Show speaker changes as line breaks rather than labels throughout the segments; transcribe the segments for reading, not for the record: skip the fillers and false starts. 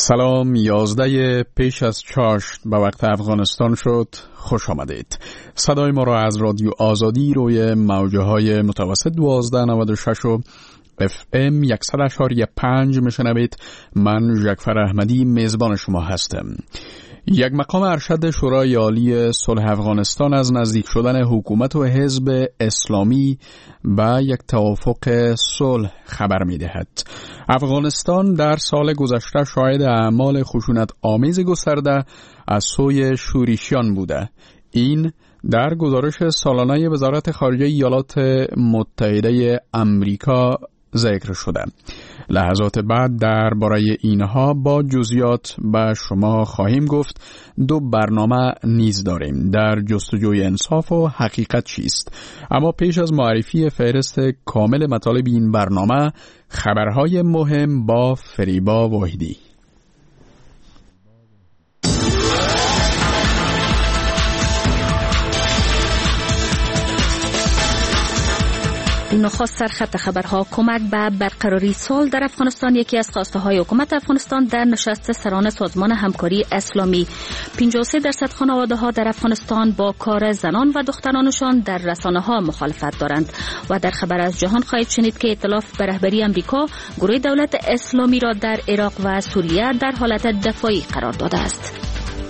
سلام، 11 پیش از چاشت به وقت افغانستان شد. خوش آمدید. صدای ما را از رادیو آزادی روی موجه های متوسط 1296 و FM 100.5 میشنوید. من جعفر احمدی میزبان شما هستم. یک مقام ارشد شورای عالی صلح افغانستان از نزدیک شدن حکومت و حزب اسلامی به یک توافق صلح خبر می‌دهد. افغانستان در سال گذشته شاهد اعمال خشونت آمیز گسترده از سوی شورشیان بوده. این در گزارش سالانه وزارت خارجه ایالات متحده آمریکا ذکر شده. لحظات بعد درباره اینها با جزئیات به شما خواهیم گفت. دو برنامه نیز داریم، در جستجوی انصاف و حقیقت چیست. اما پیش از معرفی فهرست کامل مطالب این برنامه، خبرهای مهم با فریبا واحدی.
نخست سرخط خبرها. کمک به برقراری صلح در افغانستان یکی از خواسته های حکومت افغانستان در نشست سران سازمان همکاری اسلامی. 53% خانواده ها در افغانستان با کار زنان و دخترانشان در رسانه ها مخالفت دارند. و در خبر از جهان خواهید شنید که ائتلاف به رهبری امریکا گروه دولت اسلامی را در عراق و سوریه در حالت دفاعی قرار داده است.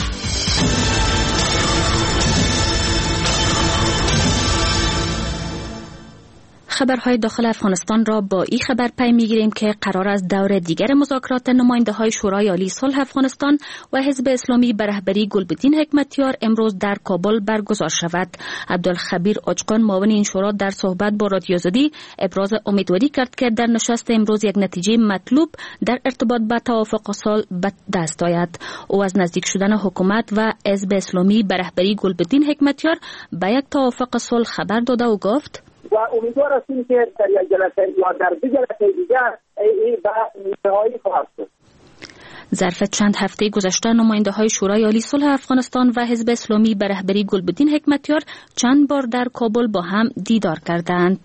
خبرهای داخل افغانستان را با این خبر پی میگیریم که قرار است دور دیگر مذاکرات نماینده های شورای عالی صلح افغانستان و حزب اسلامی به رهبری گلبدین حکمتیار امروز در کابل برگزار شود. عبدالخبیر آجقان معاون این شورا در صحبت با رادیو آزادی ابراز امیدواری کرد که در نشست امروز یک نتیجه مطلوب در ارتباط با توافق صلح به دست آید. او از نزدیک شدن حکومت و حزب اسلامی به رهبری گلبدین حکمتیار به یک توافق صلح خبر داده و گفت
و امیدوار هستیم که در یک جلسه یا در دو جلسه دیگر این به نهایی خواهد شد.
ظرف چند هفته گذشته نماینده های شورای عالی صلح افغانستان و حزب اسلامی به رهبری گلبدین حکمتیار چند بار در کابل با هم دیدار کردند.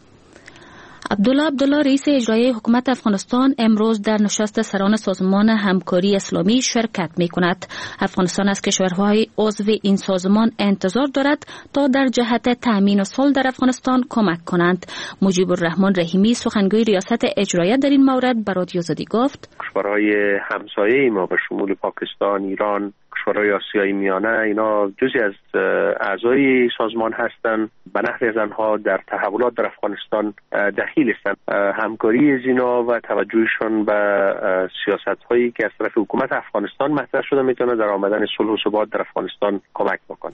عبدالله رئیس اجرایی حکومت افغانستان امروز در نشست سران سازمان همکاری اسلامی شرکت می کند. افغانستان از کشورهای عضو این سازمان انتظار دارد تا در جهت تأمین صلح در افغانستان کمک کنند. مجیب الرحمن رحیمی سخنگوی ریاست اجرایی در این مورد به رادیو آزادی گفت
کشورهای همسایه ما به شمول پاکستان، ایران، کشورهای آسیای میانه اینا جزئی از اعضای سازمان هستند. به نحوی از آنها در تحولات در افغانستان دخیل هستند. همکاری از اینا و توجهشون به سیاست‌هایی که از طرف حکومت افغانستان مطرح شده میتونه در آمدن صلح و ثبات در افغانستان کمک بکنه.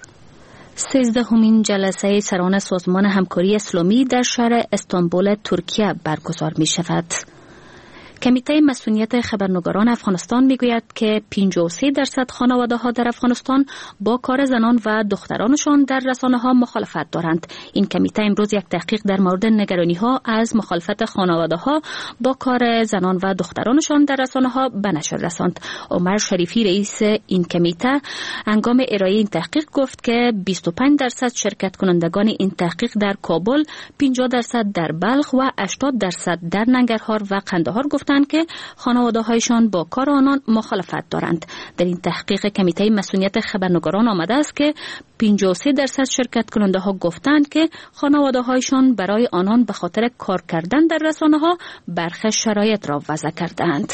13مین جلسه سران سازمان همکاری اسلامی در شهر استانبول ترکیه برگزار می شود. کمیته مسئولیت خبرنگاران افغانستان میگوید که 53% خانواده ها در افغانستان با کار زنان و دخترانشان در رسانه ها مخالفت دارند. این کمیته امروز یک تحقیق در مورد نگرانی ها از مخالفت خانواده ها با کار زنان و دخترانشان در رسانه ها به نشر رساند. عمر شریفی رئیس این کمیته هنگام ارائه این تحقیق گفت که 25% شرکت کنندگان این تحقیق در کابل، 50% در بلخ و 80% در ننگرهار و قندهار گفتند که خانواده هایشان با کار آنان مخالفت دارند. در این تحقیق کمیته مسئولیت خبرنگاران آمده است که 53% شرکت کننده ها گفتند که خانواده هایشان برای آنان به خاطر کار کردن در رسانه ها برخی شرایط را وضع کردند.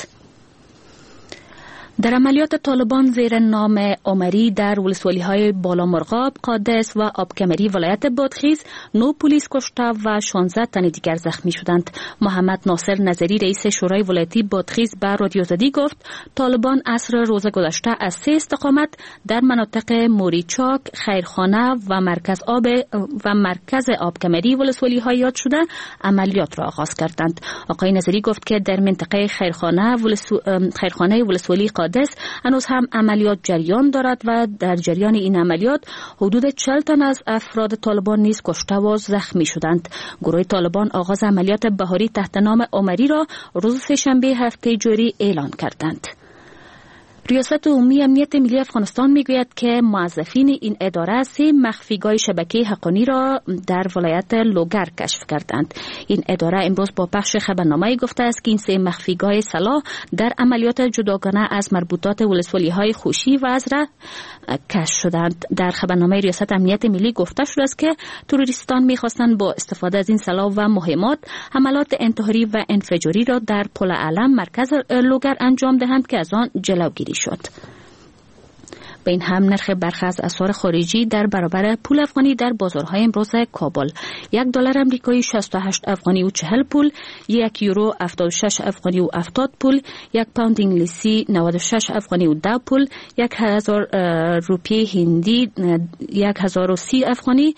در عملیات طالبان زیر نام عمری در ولسوالی‌های بالامرغاب، قادس و آبکمری ولایت بادغیس 9 پلیس کشته و 16 تن دیگر زخمی شدند. محمد ناصر نظری رئیس شورای ولایتی بادغیس به رادیو آزادی گفت طالبان عصر روز گذشته از 3 استقامت در مناطق موریچاک، خیرخانه و مرکز آبکمری ولسوالی‌های یاد شده عملیات را آغاز کردند. آقای نظری گفت که در منطقه خیرخانه ولسوالی هنوز هم عملیات جریان دارد و در جریان این عملیات حدود 40 تن از افراد طالبان نیز کشته و زخمی شدند. گروه طالبان آغاز عملیات بهاری تحت نام عمری را روز سه‌شنبه هفته جاری اعلان کردند. ریاست عمومی امنیت ملی افغانستان میگوید که موظفین این اداره 3 مخفیگاه شبکه حقانی را در ولایت لوگر کشف کردند. این اداره امروز با پخش خبرنامه گفته است که این 3 مخفیگاه سلاح در عملیات جداگانه از مربوطات ولسوالی‌های خوشی و ازره کشف شدند. در خبرنامه ریاست امنیت ملی گفته شده است که تروریستان می‌خواستند با استفاده از این سلاح و مهمات حملات انتحاری و انفجاری را در پل علم مرکز لوگر انجام دهند که از آن جلوگیری شد. به این هم نرخ برخی از اسعار خارجی در برابر پول افغانی در بازارهای امروز کابل: $1 آمریکایی 68 افغانی و 40 پول، 1 یورو 76 افغانی و 70 پول، 1 پوند انگلیسی 96 افغانی و 10 پول، 1000 روپیه هندی 1030 افغانی،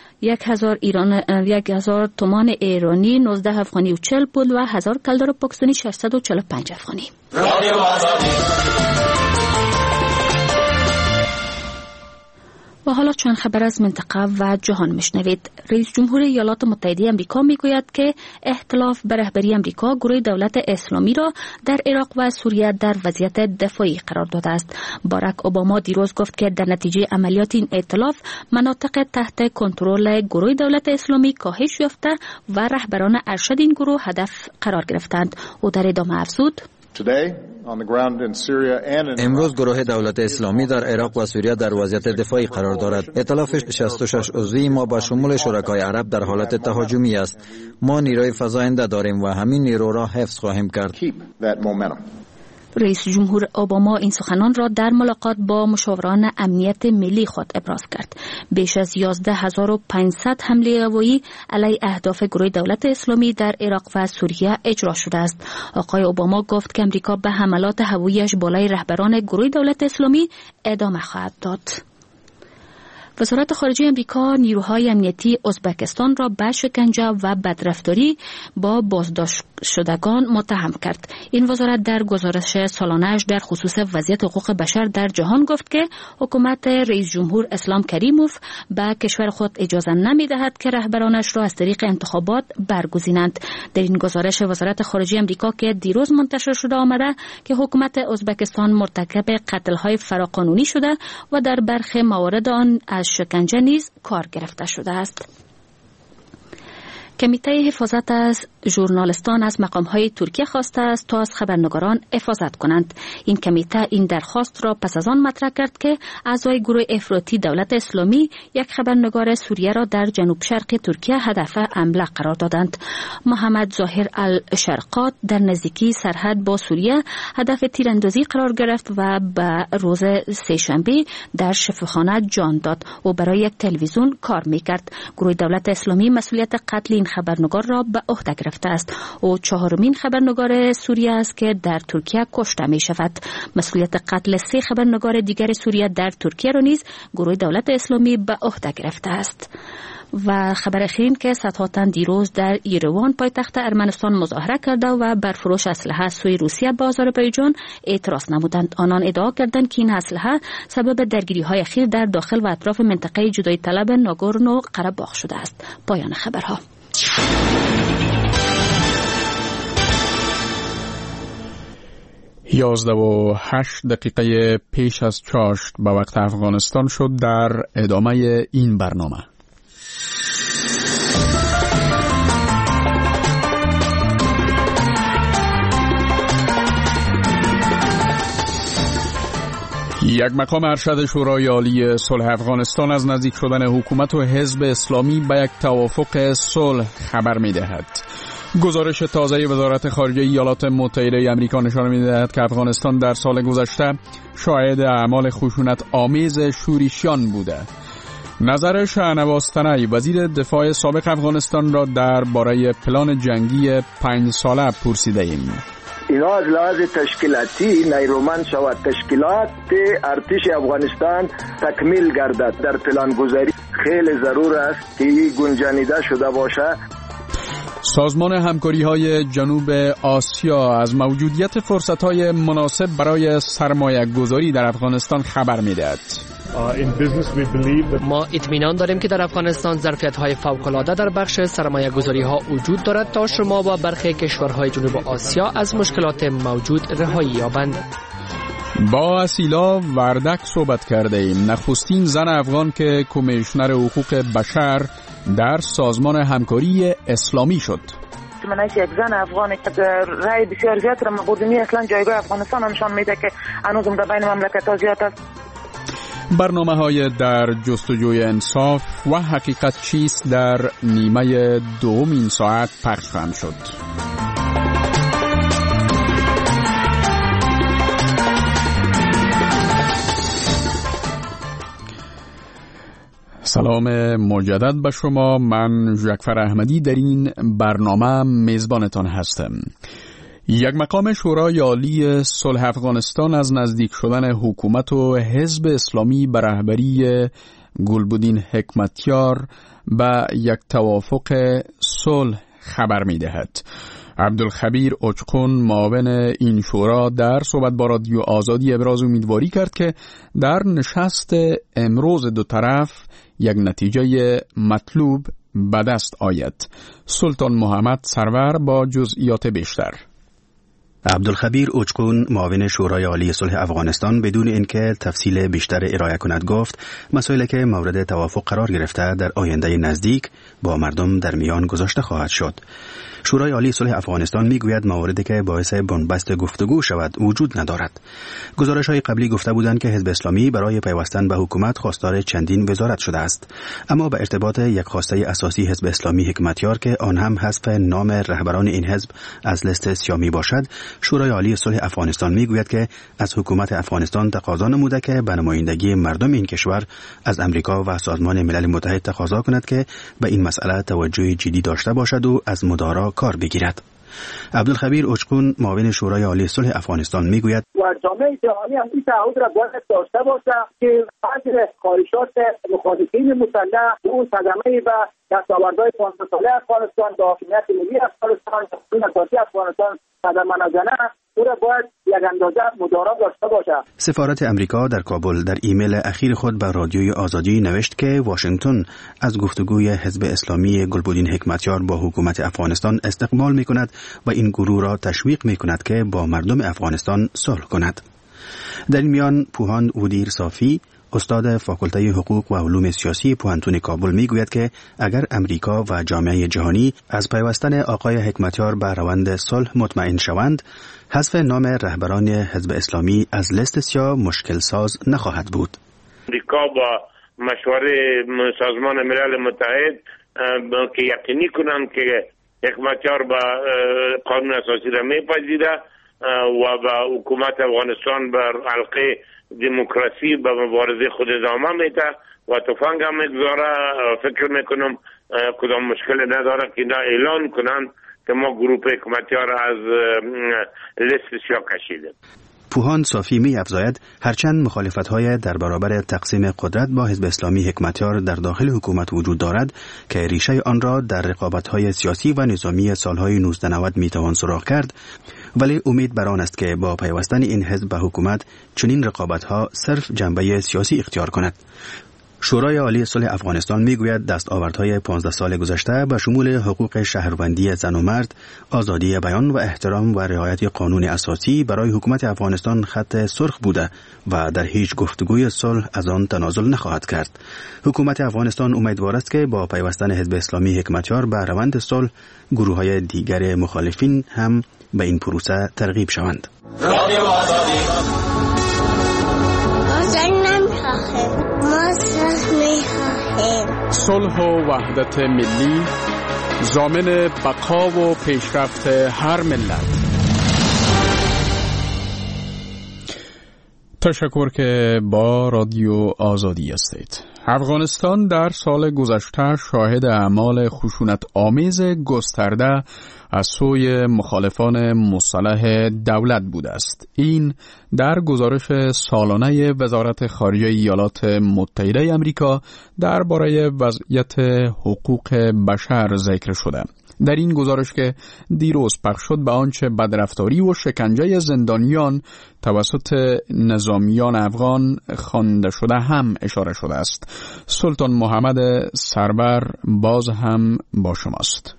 1000 تومان ایرانی 19 افغانی و 40 پول و 1000 کلدار پاکستانی 645 افغانی. و حالا چند خبر از منطقه و جهان میشنوید. رئیس جمهور ایالات متحده آمریکا میگوید که اختلاف به رهبری آمریکا گروه دولت اسلامی را در عراق و سوریه در وضعیت دفاعی قرار داده است. باراک اوباما دیروز گفت که در نتیجه عملیات این ائتلاف مناطق تحت کنترل گروه دولت اسلامی کاهش یافته و رهبران ارشد این گروه هدف قرار گرفتند. او در ادامه افزود:
امروز گروه دولت اسلامی در عراق و سوریه در وضعیت دفاعی قرار دارد. ائتلاف 66 عضوی ما با شمول شرکای عرب در حالت تهاجمی است. ما نیروی فزاینده داریم و همین نیرو را حفظ خواهیم کرد.
رئیس جمهور اوباما این سخنان را در ملاقات با مشاوران امنیت ملی خود ابراز کرد. بیش از 11500 حمله هوایی علیه اهداف گروه دولت اسلامی در عراق و سوریه اجرا شده است. آقای اوباما گفت که امریکا به حملات هواییش بالای رهبران گروه دولت اسلامی ادامه خواهد داد. وزارت خارجه امریکا نیروهای امنیتی ازبکستان را به شکنجه و بدرفتاری با بازداشت شدگان متهم کرد. این وزارت در گزارش سالانه‌اش در خصوص وضعیت حقوق بشر در جهان گفت که حکومت رئیس جمهور اسلام کریموف به کشور خود اجازه نمی‌دهد که رهبرانش را از طریق انتخابات برگزینند. در این گزارش وزارت خارجه امریکا که دیروز منتشر شده آمده که حکومت ازبکستان مرتکب قتل‌های فراقانونی شده و در برخی موارد آن از شکنجه نیز کار گرفته شده است. کمیته حفاظت از ژورنالیستان از مقام‌های ترکیه خواسته است تا از خبرنگاران حفاظت کنند. این کمیته این درخواست را پس از آن مطرح کرد که اعضای گروه افراطی دولت اسلامی یک خبرنگار سوریه را در جنوب شرق ترکیه هدف حمله قرار دادند. محمد ظاهر الشرقات در نزدیکی سرحد با سوریه هدف تیراندازی قرار گرفت و به روز سه‌شنبه در شفاخانه جان داد. او برای یک تلویزیون کار می‌کرد. گروه دولت اسلامی مسئولیت قتل این خبرنگار را به عهده گرفته است. او 4مین خبرنگار سوریه است که در ترکیه کشته می شود. مسئولیت قتل 3 خبرنگار دیگر سوریه در ترکیه را نیز گروه دولت اسلامی به عهده گرفته است. و خبر اخیرین که صدها تن دیروز در ایروان پایتخت ارمنستان مظاهره کرده و بر فروش اسلحه سوی روسیه به آذربایجان اعتراض نمودند. آنان ادعا کردند که این اسلحه سبب درگیری‌های اخیر در داخل و اطراف منطقه جدایی طلب ناگورنو قره‌باخ شده است. پایان خبرها.
11:08 پیش از چاشت به وقت افغانستان شد. در ادامه این برنامه یک مقام ارشد شورای عالی صلح افغانستان از نزدیک شدن حکومت و حزب اسلامی به یک توافق صلح خبر می‌دهد. گزارش تازه وزارت خارجه ایالات متحده آمریکا نشان می‌دهد که افغانستان در سال گذشته شاهد اعمال خشونت آمیز شورشیان بوده. نظر شاهنواز تنی وزیر دفاع سابق افغانستان را درباره پلان جنگی 5 ساله پرسیده ایم.
اینا از لحاظ تشکیلاتی نیرومند شود. تشکیلات ارتش افغانستان تکمیل گردد. در پلانگذاری خیلی ضرور است که گنجانیده شده باشه.
سازمان همکاری‌های جنوب آسیا از موجودیت فرصت‌های مناسب برای سرمایه‌گذاری در افغانستان خبر می‌دهد.
ما اطمینان داریم که در افغانستان ظرفیت‌های فوق‌العاده در بخش سرمایه‌گذاری‌ها وجود دارد تا شما و برخی کشورهای جنوب آسیا از مشکلات موجود رهایی یابند.
با اسیلا وردک صحبت کرده ایم. نخستین زن افغان که کمیشنر حقوق بشر در سازمان همکاری اسلامی شد.
من یک زن افغانی که رای بسیار زیاد را مبودنی اصلا جایگاه افغانستان نشان میده که هنوزم در بین مملکت‌ها زیاد است.
برنامه‌های در جستجوی انصاف و حقیقت چیست در نیمه دوم این ساعت پخش خواهند شد. سلام مجدد به شما. من جعفر احمدی در این برنامه میزبانتان هستم. یک مقام شورای عالی صلح افغانستان از نزدیک شدن حکومت و حزب اسلامی به رهبری گلبدین حکمتیار به یک توافق صلح خبر می دهد. عبدالخبیر اوچقون معاون این شورا در صحبت با رادیو آزادی ابراز امیدواری کرد که در نشست امروز دو طرف یک نتیجه مطلوب به دست آید. سلطان محمد سرور با جزئیات بیشتر.
عبدالخبیر اوچقون معاون شورای عالی صلح افغانستان بدون اینکه تفصیل بیشتر ارائه کند گفت مسائلی که مورد توافق قرار گرفته در آینده نزدیک با مردم در میان گذاشته خواهد شد. شورای عالی صلح افغانستان میگوید مواردی که باعث بنبست گفتگو شود وجود ندارد. گزارش‌های قبلی گفته بودند که حزب اسلامی برای پیوستن به حکومت خواستار چندین وزارت شده است، اما به ارتباط یک خواسته اساسی حزب اسلامی حکمتیار که آن هم حذف نام رهبران این حزب از لیست سیامی باشد، شورای عالی صلح افغانستان میگوید که از حکومت افغانستان تقاضا نموده که به نمایندگی مردم این کشور از امریکا و سازمان ملل متحد تقاضا کند که به این مسئله توجه جدی داشته باشد و از مدارا کار بگیرد. عبدالخبیر اوچقون معاون شورای عالی صلح افغانستان میگوید
و جامعه جهانی هم این تعهد را باید داشته باشد که بعضی خواهشات مخالفین مسلح اون صدمه و دستاوردهای 5 ساله افغانستان به حاکمیت ملی افغانستان این اساسی افغانستان صدمه نزنه او را باید یک اندازه مدارا داشته باشد.
سفارت امریکا در کابل در ایمیل اخیر خود به رادیوی آزادی نوشت که واشنگتن از گفتگوی حزب اسلامی گلبدین حکمتیار با حکومت افغانستان استقبال می‌کند و این گروه را تشویق می‌کند که با مردم افغانستان صلح کند. در این میان پوهان ودیر صافی استاد فاکولته حقوق و علوم سیاسی پوهنتون کابل میگوید که اگر امریکا و جامعه جهانی از پیوستن آقای حکمتیار به روند صلح مطمئن شوند، حذف نام رهبران حزب اسلامی از لیست سیاه مشکل ساز نخواهد بود.
امریکا با مشوره سازمان ملل متحد که یقینی کنند که حکمتیار با قانون اساسی را میپذیره و با حکومت افغانستان بر حلقه دموکراسی به مبارزه خود ادامه میده و تفنگ هم میگذاره، فکر میکنم کدام مشکل نداره که اینا اعلان کنند که ما گروپ حکمتیار از لیست سیاه کشیدیم.
پوهان صافی می افزاید هرچند مخالفت‌های در برابر تقسیم قدرت با حزب اسلامی حکمتیار در داخل حکومت وجود دارد که ریشه آن را در رقابت‌های سیاسی و نظامی سالهای 1990 میتوان سراغ کرد، ولی امید بر آن است که با پیوستن این حزب به حکومت چنین رقابت‌ها صرف جنبه سیاسی اختیار کند. شورای عالی صلح افغانستان میگوید دستاوردهای 15 سال گذشته به شمول حقوق شهروندی زن و مرد، آزادی بیان و احترام و رعایت قانون اساسی برای حکومت افغانستان خط سرخ بوده و در هیچ گفتگوی صلح از آن تنازل نخواهد کرد. حکومت افغانستان امیدوار است که با پیوستن حزب اسلامی حکمتیار به روند صلح، گروه‌های دیگر مخالفین هم به این پروسه ترغیب شوند.
صلح و وحدت ملی ضامن بقا و پیشرفت هر ملت. تشکر که با رادیو آزادی هستید. افغانستان در سال گذشته شاهد اعمال خشونت آمیز گسترده از سوی مخالفان مسلح دولت بوده است. این در گزارش سالانه وزارت خارجه ایالات متحده آمریکا درباره وضعیت حقوق بشر ذکر شده. در این گزارش که دیروز پخش شد به آنچه بدرفتاری و شکنجه زندانیان توسط نظامیان افغان خوانده شده هم اشاره شده است. سلطان محمد سرور باز هم با شماست.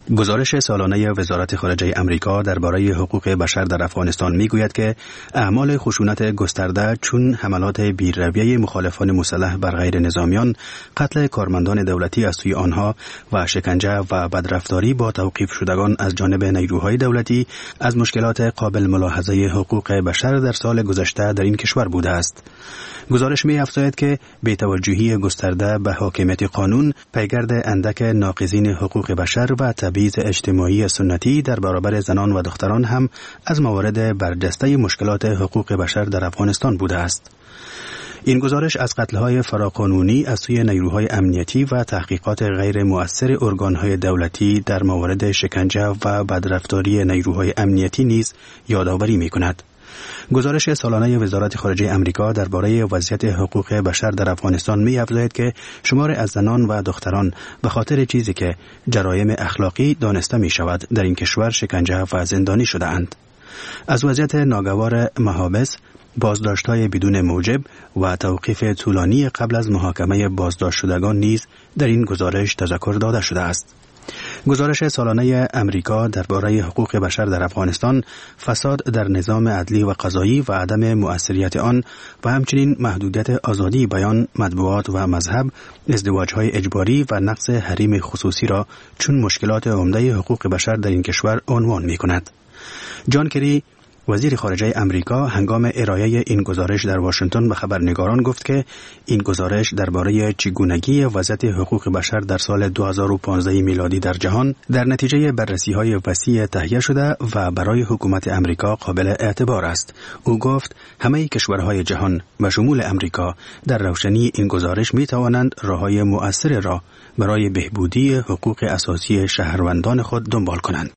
گزارش سالانه وزارت خارجه امریکا درباره حقوق بشر در افغانستان میگوید که اعمال خشونت گسترده چون حملات بی‌رویه مخالفان مسلح بر غیر نظامیان، قتل کارمندان دولتی از سوی آنها و شکنجه و بدرفتاری با توقیف شدگان از جانب نیروهای دولتی از مشکلات قابل ملاحظه حقوق بشر در سال گذشته در این کشور بوده است. گزارش می‌افزاید که بی‌توجهی گسترده به حاکمیت قانون، پیگرد اندک ناقضین حقوق بشر و تبعیض اجتماعی سنتی در برابر زنان و دختران هم از موارد برجسته مشکلات حقوق بشر در افغانستان بوده است. این گزارش از قتل‌های فراقانونی از سوی نیروهای امنیتی و تحقیقات غیر مؤثر ارگان‌های دولتی در موارد شکنجه و بدرفتاری نیروهای امنیتی نیز یادآوری می‌کند. گزارش سالانه وزارت خارجه امریکا درباره وضعیت حقوق بشر در افغانستان می‌افزاید که شمار از زنان و دختران به خاطر چیزی که جرایم اخلاقی دانسته می‌شود در این کشور شکنجه و زندانی شده‌اند. از وضعیت ناگوار محابس، بازداشت‌های بدون موجب و توقیف طولانی قبل از محاکمه بازداشت شدگان نیز در این گزارش تذکر داده شده است. گزارش سالانه امریکا درباره حقوق بشر در افغانستان، فساد در نظام عدلی و قضایی و عدم مؤثریت آن و همچنین محدودیت آزادی بیان، مطبوعات و مذهب، ازدواج‌های اجباری و نقض حریم خصوصی را چون مشکلات عمده حقوق بشر در این کشور عنوان می‌کند. جان کری، وزیر خارجه امریکا، هنگام ارائه این گزارش در واشنگتن به خبرنگاران گفت که این گزارش درباره چگونگی وضعیت حقوق بشر در سال 2015 میلادی در جهان در نتیجه بررسی‌های وسیع تهیه شده و برای حکومت امریکا قابل اعتبار است. او گفت همه کشورهای جهان و شمول امریکا در روشنی این گزارش می‌توانند راه‌های مؤثر را برای بهبودی حقوق اساسی شهروندان خود دنبال کنند.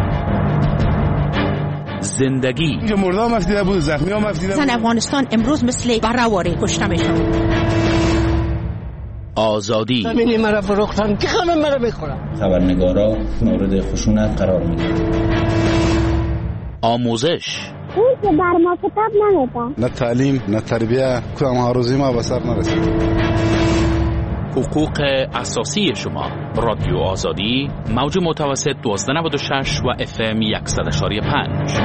زندگی
اینجا مردم مفتیده بود، زخمی ها مفتیده بود.
زن افغانستان امروز مثل برهواره کشته میشن.
آزادی
زمینی مرا فروختن که خمه مرا بخورم.
خبرنگارا مورد خشونت قرار میگیرن.
آموزش
اون که بر ما کتاب نمیده.
نه تعلیم نه تربیه، کدام ها روزی ما به سر نرسید.
حقوق اساسی شما. رادیو آزادی، موج متوسط 1296 و FM 100.5.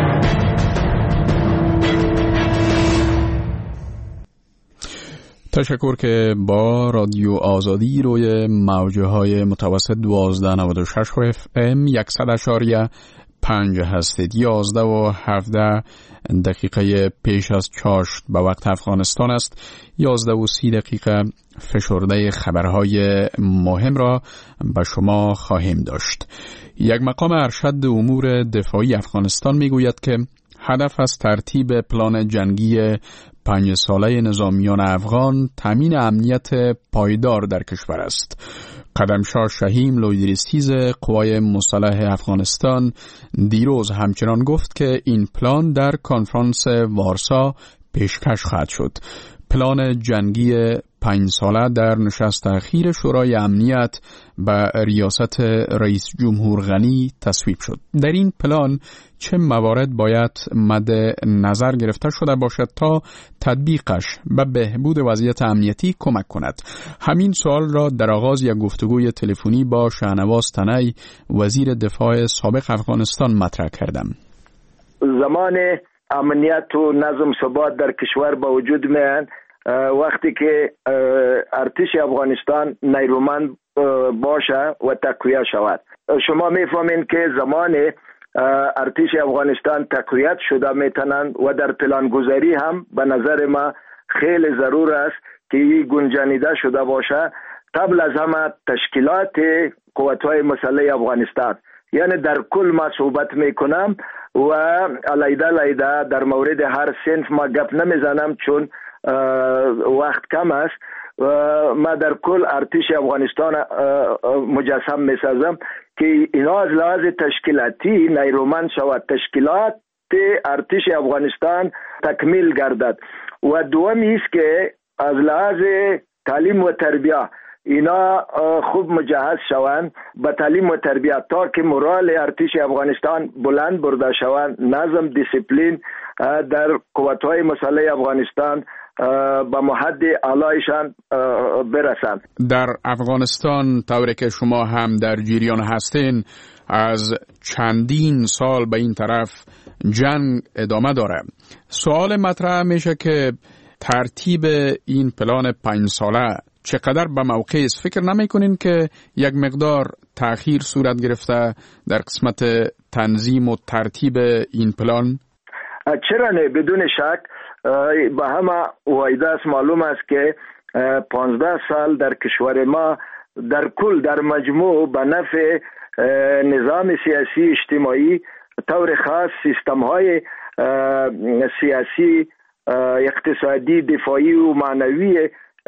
تشکر که با رادیو آزادی روی موجه های متوسط 1296 و FM 100.5 هستید. 11 و 17 دقیقه پیش از چاشت به وقت افغانستان است. 11 و 30 دقیقه فشرده خبرهای مهم را به شما خواهیم داشت. یک مقام ارشد امور دفاعی افغانستان میگوید که هدف از ترتیب پلان جنگی 5 ساله نظامیان افغان تامین امنیت پایدار در کشور است. قدمشاه شهیم لویدریسیز قوای مسلح افغانستان دیروز همچنان گفت که این پلان در کنفرانس وارسا پیشکش خواهد شد. پلان جنگی 5 ساله در نشست اخیر شورای امنیت به ریاست رئیس جمهور غنی تصویب شد. در این پلان چه موارد باید مد نظر گرفته شده باشد تا تطبیقش به بهبود وضعیت امنیتی کمک کند؟ همین سوال را در آغاز یک گفتگوی تلفنی با شاهنواز تنی، وزیر دفاع سابق افغانستان مطرح کردم.
زمان امنیت و نظم ثبات در کشور با وجود میان، وقتی که ارتش افغانستان نیرومند باشه و تقویت شود. شما میفهمین که زمان ارتش افغانستان تقویت شده میتونند و در پلانگذاری هم به نظر ما خیلی ضرور است که گنجانیده شده باشه قبل از همه تشکیلات قوت‌های مسلح افغانستان. یعنی در کل ما صحبت میکنم و علیده در مورد هر صنف ما گپ نمیزنم چون وقت کم است. ما در کل ارتش افغانستان مجسم میسازم که اینا از لحاظ تشکیلاتی نیرومند شود، تشکیلات ارتش افغانستان تکمیل گردد. و دومی است که از لحاظ تعلیم و تربیه اینا خوب مجهز شوند به تعلیم و تربیت تا که مورال ارتش افغانستان بلند برده شوند، نظم دیسیپلین در قوت‌های مسلح افغانستان به محد اعلایشان برسند.
در افغانستان طوری که شما هم در جریان هستین از چندین سال به این طرف جنگ ادامه داره. سوال مطرح میشه که ترتیب این پلان 5 ساله چقدر به موقع است؟ فکر نمی کنین که یک مقدار تأخیر صورت گرفته در قسمت تنظیم و ترتیب این پلان؟
چرا نه، بدون شک به همه وایده است، معلوم است که 15 سال در کشور ما در کل در مجموع به نفع نظام سیاسی اجتماعی طور خاص سیستم های سیاسی اقتصادی دفاعی و معنوی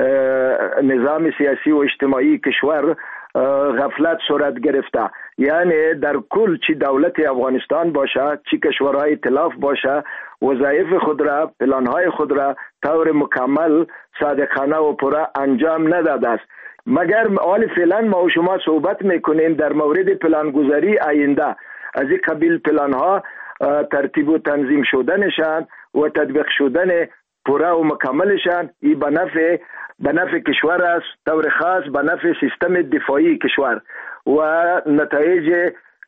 نظام سیاسی و اجتماعی کشور غفلت صورت گرفته. یعنی در کل چی دولت افغانستان باشه چی کشورهای ائتلاف باشه وظایف خود را پلانهای خود را طور مکمل صادقانه و پورا انجام نداده است. مگر حال فعلا ما و شما صحبت میکنیم در مورد پلانگذاری آینده، از این قبیل پلانها ترتیب و تنظیم شدنشان و تطبیق شدن پورا و مکملشان ای به نفع کشور است، طور خاص به نفع سیستم دفاعی کشور و نتایج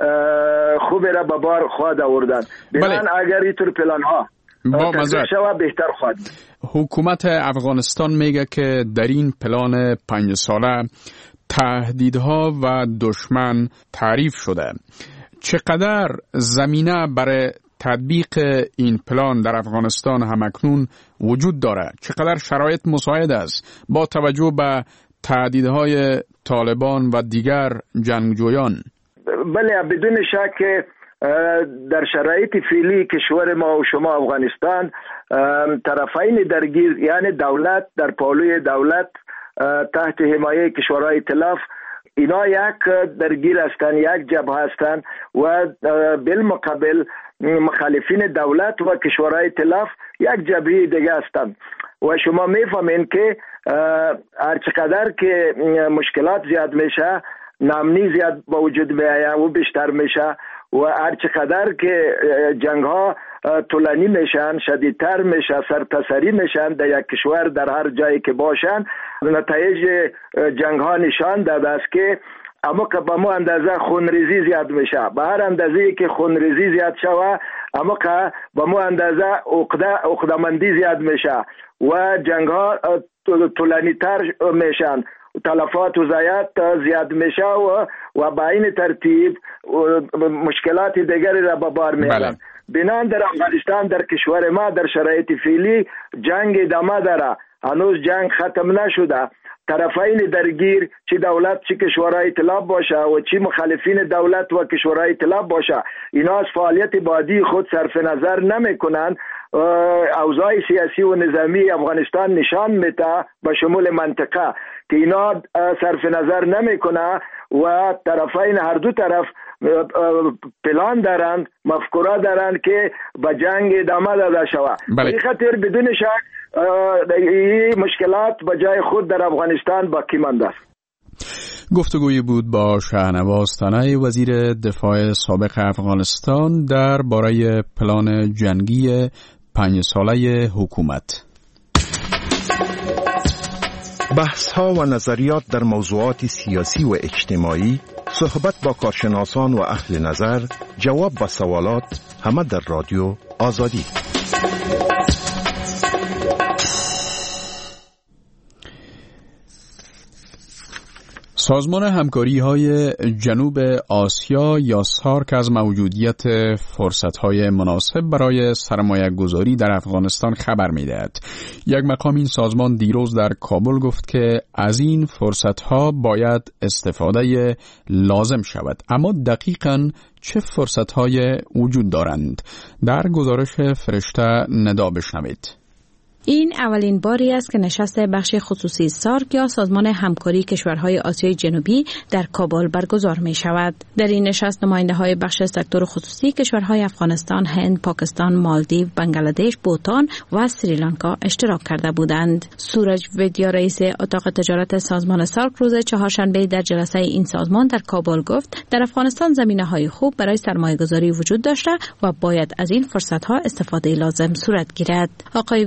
خوب را به بار خواهد آوردن. بنابراین اگر اینطور پلانها تطبیق شود بهتر خواهد.
حکومت افغانستان میگه که در این پلان 5 ساله تهدیدها و دشمن تعریف شده. چقدر زمینه برای تطبیق این پلان در افغانستان همکنون وجود داره؟ چقدر شرایط مساعد است با توجه به تهدیدهای طالبان و دیگر جنگجویان؟
بله، بدون شک در شرایط فعلی کشور ما و شما افغانستان طرفین درگیر، یعنی دولت در پالوی دولت تحت حمایه کشورهای ائتلاف، اینا یک درگیر هستند، یک جبهه هستند و بالمقابل مخالفین دولت و کشورهای ائتلاف یک جبهه دیگه هستند. و شما میفهمین که هر چقدر که مشکلات زیاد میشه نامنی زیاد با وجود میآید و بیشتر میشه و هر چقدر که جنگ ها طولانی میشن شدیدتر میشه سرتاسری میشن در یک کشور در هر جایی که باشن، نتایج جنگ ها نشان داده است که اما که به مو اندازه خونریزی زیاد میشه. به هر اندازه که خونریزی زیاد شوه اما که به مو اندازه عقده‌مندی زیاد میشه و جنگ ها طولانی تر میشن، تلفات و ضایعات زیاد میشه و با این ترتیب مشکلات دیگری را به بار میارن. بنان در افغانستان در کشور ما در شرایط فعلی جنگ ادامه داره، هنوز جنگ ختم نشده. طرفین درگیر چی دولت چی کشورهای ائتلاف باشه و چی مخالفین دولت و کشورهای ائتلاف باشه، اینا از فعالیت بادی خود صرف نظر نمیکنن. اوضاع سیاسی و نظامی افغانستان نشان میده به شمول منطقه که اینا صرف نظر نمیکنه و طرفین هر دو طرف پلان دارند، مفکوره دارند که به جنگ ادامه داده شود. این خاطر بدون شک این مشکلات به جای خود در افغانستان باقی مانده است.
گفتگوی بود با شهنواز تنایی وزیر دفاع سابق افغانستان در باره پلان جنگی 5 ساله حکومت.
بحث‌ها و نظریات در موضوعات سیاسی و اجتماعی، صحبت با کارشناسان و اهل نظر، جواب به سوالات، همه در رادیو آزادی.
سازمان همکاری‌های جنوب آسیا یا سارک از موجودیت فرصت‌های مناسب برای سرمایه‌گذاری در افغانستان خبر می‌دهد. یک مقام این سازمان دیروز در کابل گفت که از این فرصت‌ها باید استفاده لازم شود. اما دقیقاً چه فرصت‌های وجود دارند؟ در گزارش فرشته ندا بشنوید.
این اولین باری است که نشست بخش خصوصی سارک یا سازمان همکاری کشورهای آسیای جنوبی در کابل برگزار می شود. در این نشست نماینده‌های بخش سکتور خصوصی کشورهای افغانستان، هند، پاکستان، مالدیو، بنگلادش، بوتان و سریلانکا اشتراک کرده بودند. سورج ودیا رئیس اتاق تجارت سازمان سارک روز چهارشنبه در جلسه این سازمان در کابل گفت در افغانستان زمینه‌های خوب برای سرمایه‌گذاری وجود داشته و باید از این فرصت‌ها استفاده لازم صورت گیرد. آقای ودیا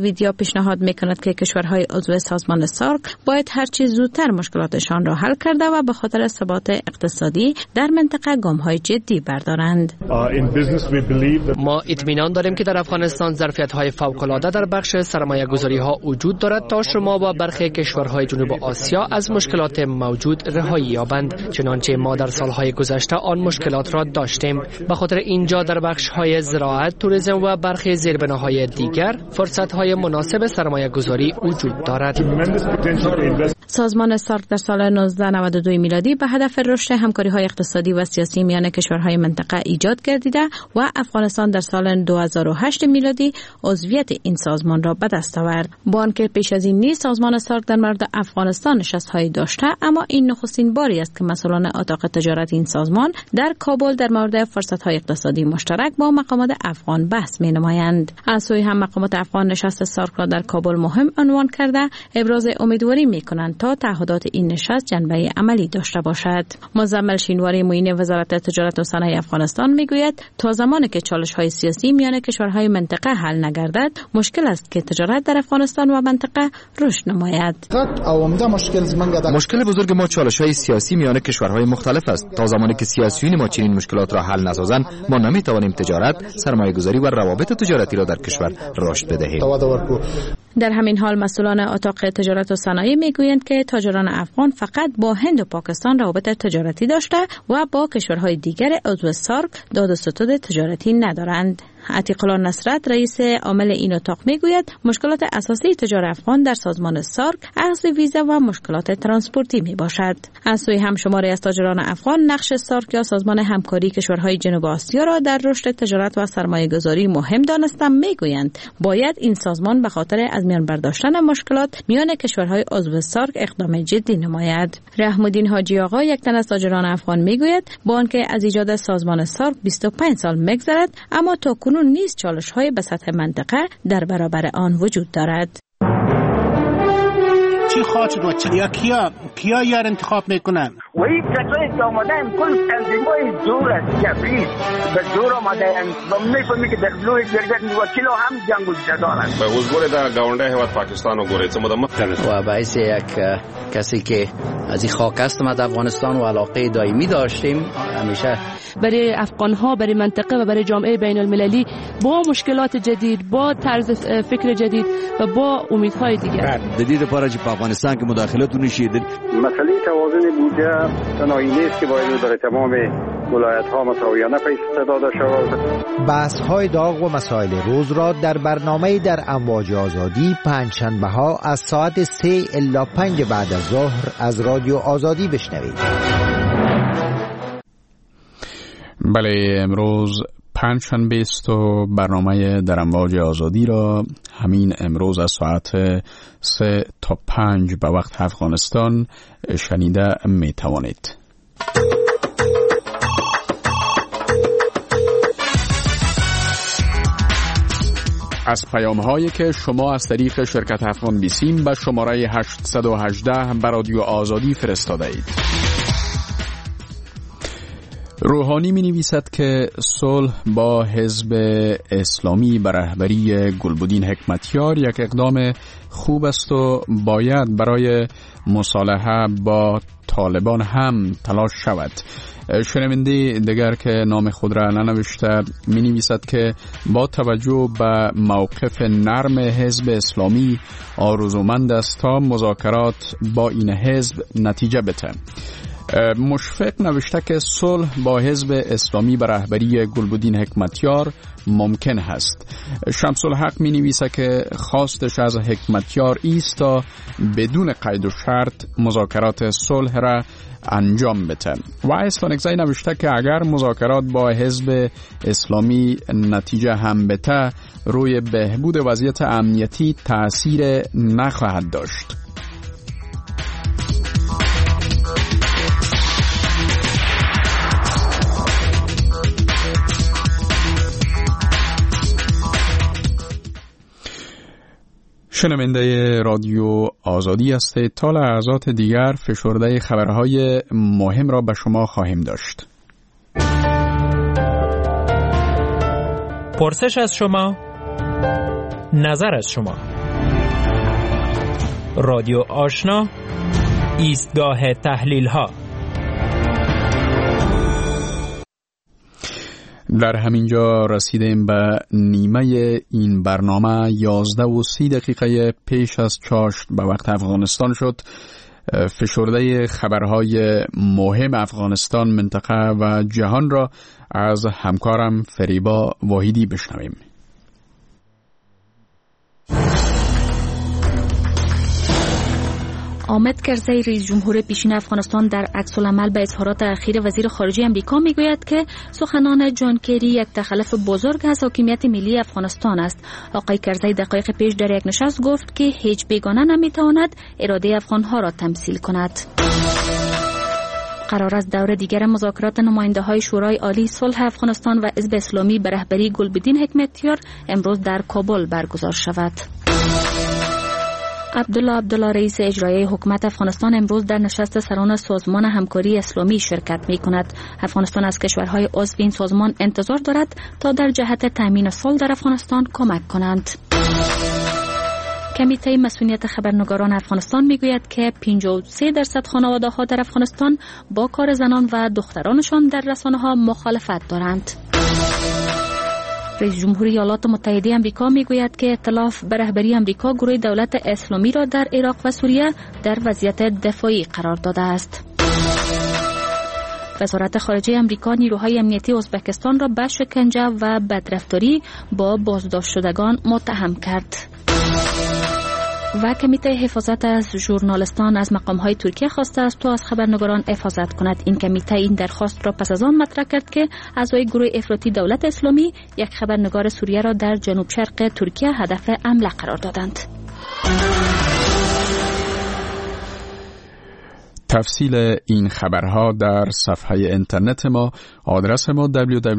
پیشنهاد می‌کند که کشورهای عضو سازمان سارک باید هر چه زودتر مشکلاتشان را حل کرده و به خاطر ثبات اقتصادی در منطقه گام‌های جدی بردارند.
ما اطمینان داریم که در افغانستان ظرفیت‌های فوق‌العاده در بخش سرمایه‌گذاری‌ها وجود دارد تا شما و برخی کشورهای جنوب آسیا از مشکلات موجود رهایی یابند، چنانچه ما در سالهای گذشته آن مشکلات را داشتیم. به خاطر اینجا در بخش‌های زراعت، توریسم و برخی زیربناهای دیگر فرصت‌های مناسب سرمایه‌گذاری وجود دارد.
سازمان سارک در سال 1992 میلادی به هدف رشد همکاری‌های اقتصادی و سیاسی میان کشورهای منطقه ایجاد گردیده و افغانستان در سال 2008 میلادی عضویت این سازمان را به دست آورد. با آنکه پیش از این نیز سازمان سارک در مورد افغانستان نشست‌هایی داشته، اما این نخستین باری است که مسئولان اتاق تجارت این سازمان در کابل در مورد فرصت‌های اقتصادی مشترک با مقامات افغان بحث می‌نمایند. از سوی هم مقامات افغان نشست سارک را در کابل مهم عنوان کرده ابراز امیدواری می‌کنند تا تعهدات این نشست جنبه عملی داشته باشد. مزمل شینواری معین وزارت تجارت و صنایع افغانستان میگوید تا زمانی که چالش‌های سیاسی میان کشورهای منطقه حل نگردد، مشکل است که تجارت در افغانستان و منطقه رشد نماید.
مشکل بزرگ ما چالش‌های سیاسی میان کشورهای مختلف است. تا زمانی که سیاسیون ما چنین مشکلات را حل نسازند، ما نمی‌توانیم تجارت، سرمایه‌گذاری و روابط تجارتی را در کشور رشد بدهیم.
در همین حال مسئولان اتاق تجارت و صنایع میگویند که تاجران افغان فقط با هند و پاکستان روابط تجارتی داشته و با کشورهای دیگر عضو سارک داد و ستد تجارتی ندارند. عتیق الله نصرت رئیس عامل این اتاق میگوید مشکلات اساسی تجار افغان در سازمان سارک اخذ ویزا و مشکلات ترانسپورتی می باشد. از سوی هم شماری از تاجران افغان نقش سارک یا سازمان همکاری کشورهای جنوب آسیا را در رشد تجارت و سرمایه‌گذاری مهم دانستند. میگویند باید این سازمان به خاطر از میان برداشتن مشکلات میان کشورهای عضو سارک اقدام جدی نماید. رحم‌الدین حاجی آقا یک تن از تاجران افغان میگوید با آنکه از ایجاد سازمان سارک 25 سال میگذرد، اما تا کنون نیز چالش‌های به سطح منطقه در برابر آن وجود دارد.
چی خواهد شد و کیا یار انتخاب میکنن؟
و این کسایی که آمدن کل تنظیم‌های دور است، جبری به دور آمدن و می‌فهمی که در لوی گردن وکیلو هم جنگ و جدال است.
به حضور در گاونده هیواد پاکستان و گوریتم
و باعث یک کسی که از این خاک است ما در افغانستان و علاقه دائمی داشتیم همیشه
برای افغان‌ها، برای منطقه و برای جامعه بین‌المللی با مشکلات جدید، با طرز فکر جدید و با امیدهای دیگر.
جدید پارچ افغانستان که مداخلتون نشید.
مسئله توازن بودجه تنهایی نیست که باید در تمام ولایت‌ها مساویانه پیش داده شود.
بحث‌های داغ و مسائل روز را در برنامه در امواج آزادی پنجشنبه‌ها از ساعت 3 الی 5 بعد از ظهر از رادیو آزادی بشنوید.
بله، امروز پنجشنبه است و برنامه در امواج آزادی را همین امروز از ساعت 3 تا 5 به وقت افغانستان شنیده می توانید. از پیام هایی که شما از طریق شرکت افغان بیسیم به شماره 818 به رادیو آزادی فرستاده اید. روحانی می نویسد که صلح با حزب اسلامی به رهبری گلبدین حکمتیار یک اقدام خوب است و باید برای مصالحه با طالبان هم تلاش شود. شنونده دیگر که نام خود را ننوشته می نویسد که با توجه به موقف نرم حزب اسلامی آرزومند است تا مذاکرات با این حزب نتیجه بده. مشفق نوشته که صلح با حزب اسلامی به رهبری گلبدین حکمتیار ممکن است. شمس الحق می نویسه که خواستش از حکمتیار است تا بدون قید و شرط مذاکرات صلح را انجام بده. و اسفانکزای نوشته که اگر مذاکرات با حزب اسلامی نتیجه هم بده روی بهبود وضعیت امنیتی تأثیر نخواهد داشت. شنونده رادیو آزادی هستید. تا لحظات دیگر فشرده خبرهای مهم را به شما خواهیم داشت.
پرسش از شما، نظر از شما.
رادیو آشنا، ایستگاه تحلیل ها.
در همینجا رسیدیم به نیمه این برنامه. 11:30 پیش از چاشت به وقت افغانستان شد. فشرده خبرهای مهم افغانستان، منطقه و جهان را از همکارم فریبا واحدی بشنویم.
حامد کرزی رئیس جمهور پیشین افغانستان در عکس‌العمل به اظهارات اخیر وزیر خارجه امریکا میگوید که سخنان جان کری یک تخلف بزرگ از حاکمیت ملی افغانستان است. آقای کرزی دقایق پیش در یک نشست گفت که هیچ بیگانه نمیتواند اراده افغانها را تمثیل کند. قرار است دور دیگر مذاکرات نماینده‌های شورای عالی صلح افغانستان و حزب اسلامی به رهبری گلبدین حکمتیار امروز در کابل برگزار شود. عبدالله رئیس اجرایی حکومت افغانستان امروز در نشست سران سازمان همکاری اسلامی شرکت می کند. افغانستان از کشورهای عضو این سازمان انتظار دارد تا در جهت تامین صلح در افغانستان کمک کنند. کمیته مسئولیت خبرنگاران افغانستان میگوید که 53% خانواده‌ها در افغانستان با کار زنان و دخترانشان در رسانه‌ها مخالفت دارند. رئیس جمهور ایالات متحده آمریکا میگوید که ائتلاف به رهبری آمریکا گروه دولت اسلامی را در عراق و سوریه در وضعیت دفاعی قرار داده است. وزارت خارجه آمریکا نیروهای امنیتی ازبکستان را به شکنجه و بدرفتاری با بازداشت شدگان متهم کرد. و کمیته حفاظت از ژورنالیستان از مقام‌های ترکیه خواسته است تا از خبرنگاران حفاظت کند. این کمیته این درخواست را پس از آن مطرح کرد که اعضای گروه افراطی دولت اسلامی یک خبرنگار سوریه را در جنوب شرق ترکیه هدف حمله قرار دادند.
تفصیل این خبرها در صفحه اینترنت ما، آدرس ما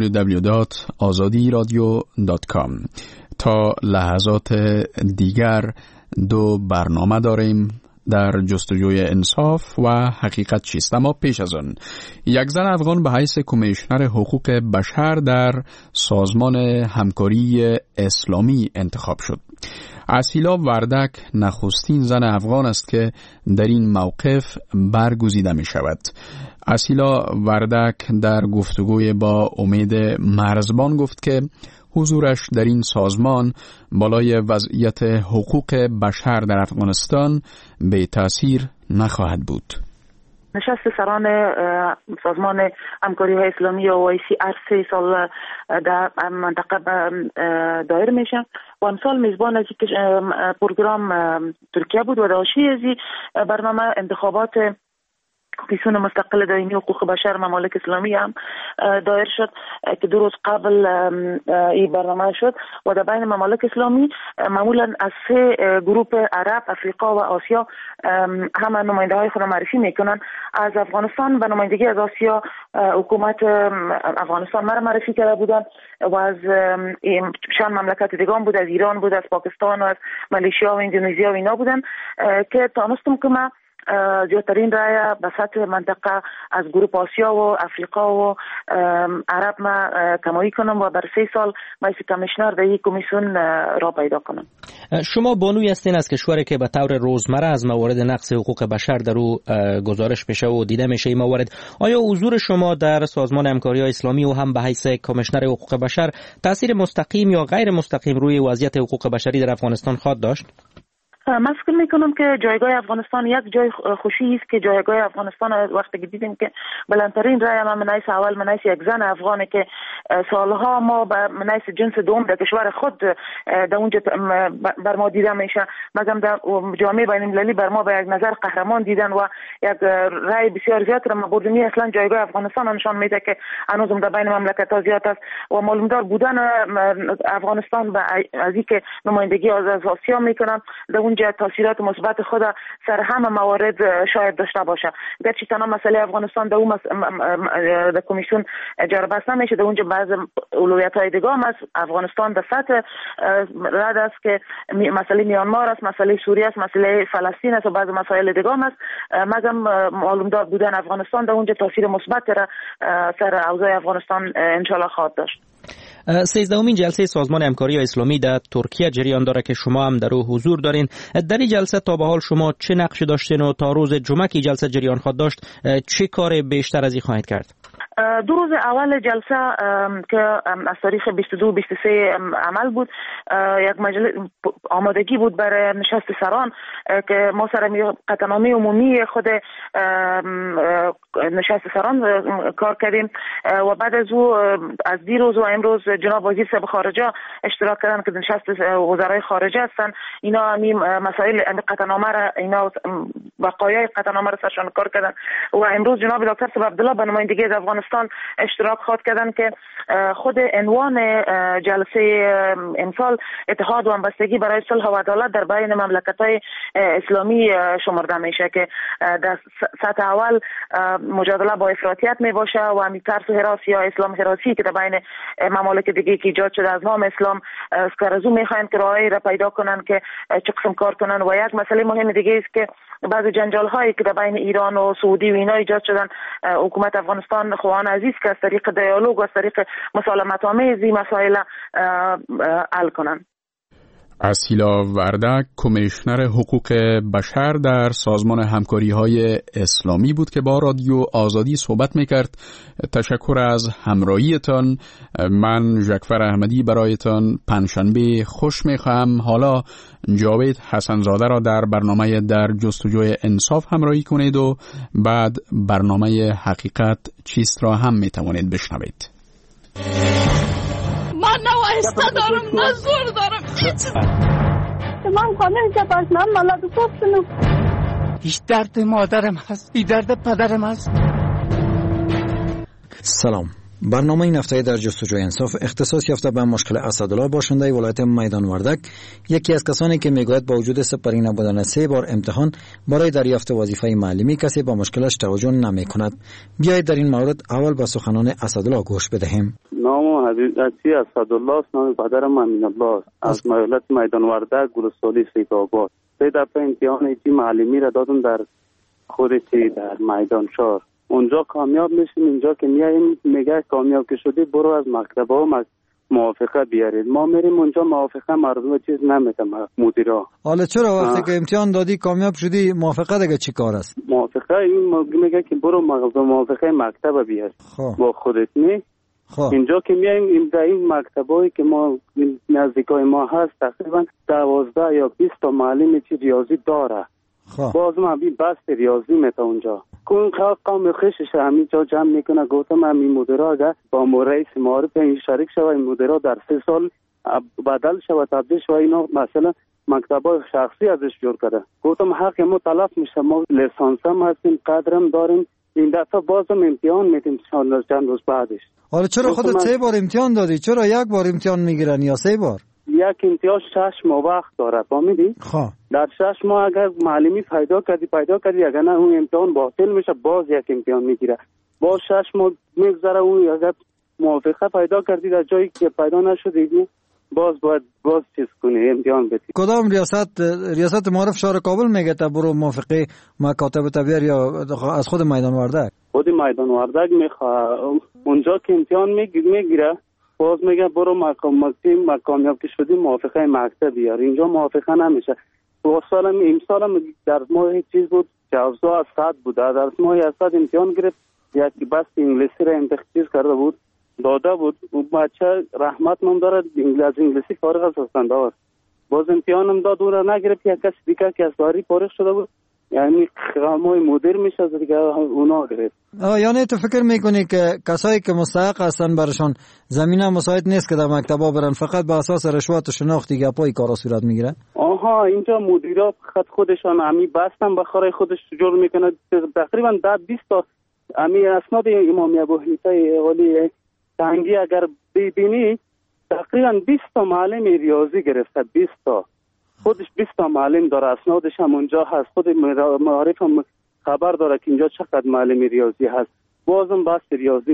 www.azadiradio.com. تا لحظات دیگر 2 برنامه داریم در جستجوی انصاف و حقیقت چیست. اما پیش از آن یک زن افغان به حیث کمیشنر حقوق بشر در سازمان همکاری اسلامی انتخاب شد. اسیلا وردک نخستین زن افغان است که در این موقف برگزیده می شود. اسیلا وردک در گفتگوی با امید مرزبان گفت که حضورش در این سازمان بالای وضعیت حقوق بشر در افغانستان به تأثیر نخواهد بود.
نشست سران سازمان همکاری های اسلامی و OIC هر 3 سال در منطقه دایر میشه و امسال میزبان از پروگرام ترکیه بود و داشتی از برنامه انتخابات کمیسیون مستقل دائمی حقوق بشر ممالک اسلامی هم دایر شد که 2 روز قبل این برنامه شد و در بین ممالک اسلامی معمولا از 3 گروپ عرب، افریقا و آسیا همه نماینده های خود معرفی میکنن. از افغانستان به نمایندگی از آسیا حکومت افغانستان مرا معرفی کرده بودن و از چند مملکت دیگه هم بود، از ایران بود، از پاکستان و از ملیشیا و اندونزیا و اینا بودن که تانستم که من زیادترین رای به سطح منطقه از گروه آسیا و افریقا و عرب ما کمایی کنم و بر 3 سال مایس کمیشنر در این کمیسیون را پیدا کنم.
شما بانوی هستین از کشوری که به طور روزمره از موارد نقض حقوق بشر در او گزارش میشه و دیده میشه این موارد. آیا حضور شما در سازمان همکاری اسلامی و هم به حیث کمیشنر حقوق بشر تاثیر مستقیم یا غیر مستقیم روی وضعیت حقوق بشری در افغانستان خواهد داشت؟
من فکر میکنم که جایگاه افغانستان یک جای خوشی است که جایگاه افغانستان وقتی که دیدیم که بلندترین رای ما منایس اول منایس یک زن افغانه که سالها ما به منایس جنس دوم در کشور خود در اونجا بر ما دیده میشه، مگم در جامعه بین المللی بر ما به یک نظر قهرمان دیدن و یک رای بسیار زیاد را ما بردنی. اصلا جایگاه افغانستان نشان میده که هنوزم در بین مملکت‌ها زیاد است و معلومدار بودن افغانستان از اینکه نمایندگی از آسیا میکنن در اونجا تاثیرات مثبت خود سر همه موارد شاید داشته باشه. گرچه تنها مسئله افغانستان در اون در کمیسیون جا بحث نمیشه، در اونجا بعض اولویت‌های دیگه هم است. افغانستان در سطح رد است که مسئله میانمار است، مسئله سوریه است، مسئله فلسطین است و بعض مسائل دیگه هم است. مگم معلومدار بودن افغانستان در اونجا تاثیر مثبت را سر اوضاع افغانستان ان شاء الله خواهد داشت.
13مین جلسه سازمان همکاری اسلامی در ترکیه جریان داره که شما هم در او حضور دارین. در این جلسه تا به حال شما چه نقشی داشتین و تا روز جمعه که جلسه جریان خواهد داشت چه کار بیشتر از این خواهید کرد؟
2 روز اول جلسه که از تاریخ 22 23 عمل بود، یک مجلس آمادگی بود برای نشست سران که ما سر قطعنامه عمومی خود نشست سران کار کردیم و بعد از او از دیروز و امروز جناب وزیر صاحب خارجه اشتراک کردن که نشست وزرای خارجه هستن. اینا همین مسائل قطعنامه را، اینا وقایع قطعنامه را سرشان کار کردن و امروز جناب دکتر صاحب عبدالله به نمایندگی از افغانستان اشتراک خواهد کردن که خود عنوان جلسه امسال اتحاد و همبستگی برای صلح و عدالت در بین مملکت‌های اسلامی شمرده میشه که در سطح اول مجادله با افراطیت می باشه و همین ترس و هراس یا اسلام هراسی که در بین ممالک دیگه که ایجاد شده از نام اسلام اسکارزو میخواین که راهی را پیدا کنن که چه قسم کار کنن. و یک مسئله مهم دیگه است که بعضی جنجال هایی که در بین ایران و سعودی و اینا ایجاد شدن، حکومت افغانستان خواهان عزیز که از طریق دیالوگ و از طریق مسالمت آمیز این مسائل حل کنن.
اسیلا وردک کمیشنر حقوق بشر در سازمان همکاری‌های اسلامی بود که با رادیو آزادی صحبت میکرد. تشکر از همراهیتان. من جعفر احمدی برایتان پنجشنبه خوش میخواهم. حالا جاوید حسنزاده را در برنامه در جستجوی انصاف همراهی کنید و بعد برنامه حقیقت چیست را هم میتوانید بشنوید.
من نوایسته دارم، من زور دارم.
من خانه جبازنم ملاد خوب شنو.
هیچ درد مادرم هست، هیچ درد پدرم هست.
سلام. برنامه این هفته در جستجوی انصاف اختصاص یافته به مشکل اسدالله باشنده ولایت میدان وردک، یکی از کسانی که میگوید با وجود سپری نبودن 3 بار امتحان برای دریافت وظیفه معلمی کسی با مشکلش توجه نمیکند. بیایید در این مورد اول به سخنان اسدالله گوش بدهیم.
نام حضرتی اسدالله است، نام پدرم امین الله از ولایت میدان وردک گلستانی سیدآباد. 3 دفعه امتحان معلمی را دادم در خود در میدان شهر. اونجا کامیاب میشیم، اینجا که میایم میگه کامیاب که شدی برو از مکتب ها موافقه بیارید. ما میریم اونجا موافقه مردم چیز نمیده مدیرا.
حالا چرا وقتی که امتحان دادی کامیاب شدی موافقه دیگه چی کار است؟
موافقه این میگه که برو موافقه مکتب بیار با خودت. نه اینجا که میایم این مکتبایی که ما نزدیکای ما هست تقریبا 12 یا 20 تا معلم چی ریاضی داره. باز ما بی بس ریاضی میتا اونجا کن قوم خشش همینجا جمع میکنه. گفتم همین مدیرا اگر با رئیس معارف این شریک شوه، این مدیرا در 3 سال بدل شوه تبدیل شوه، اینا مثلا مکتبای شخصی ازش جور کرده. گفتم حق ما تلف میشه، ما لیسانس هم هستیم قدرم داریم، این دفعه بازم امتحان میدیم چند روز بعدش.
حالا چرا خودت 3 بار امتحان دادی؟ چرا 1 بار امتحان میگیرن یا 3 بار؟
یک امتیاز 6 ماه وقت داره، فهمیدی؟ در 6 ماه اگر معلمی پیدا کردی اگر نه اون امتحان باطل میشه، باز یک امتحان میگیره، باز 6 ماه میگذره. اون اگر موافقه پیدا کردی در جایی که پیدا نشدی باز چیز کنی امتحان بدی.
کدام ریاست معارف شهر کابل میگه تا برو موافقه مکاتب تبیر یا از خود میدان وردک؟
خود میدان وردک میخواه اونجا که امتحان میگیره باز میگه برو کامیاب که شدی موافقه مکتب بیار. اینجا موافقه نمیشه. امسالم در ماه چیز بود، جوزا از 100 بود، در ماه از 100 امتحان گرفت، یک بس انگلیسی را امتحان کرده بود داده بود. بچه رحمت نام داره از انگلیسی فارغ از استاندار، باز امتحانم داد اون را نگرفت. یک کسی دیگه که از داری فارغ شده بود، یعنی خاموی مدیر میشه از دیگه اونا گرفت.
یعنی تو فکر میکنی که کسایی که مستحق هستن برشان زمینه مساعد نیست که در مکتبا برن، فقط به اساس رشوت و شناختی گپای کارا صورت میگیره؟
آها اینجا مدیرا خودشان امی بستن بخاره خودش جور میکنه. تقریبا 10-20 تا امی اسناد امام ابو حنیفه ولی تنگی اگر ببینی تقریبا 20 تا معلم ریاضی گرفته، 20 تا خودش 20 تا معلم داره، اسنادش هم اونجا هست، خود معارف هم خبر داره که اینجا چقدر معلم ریاضی هست. بازم بس ریاضی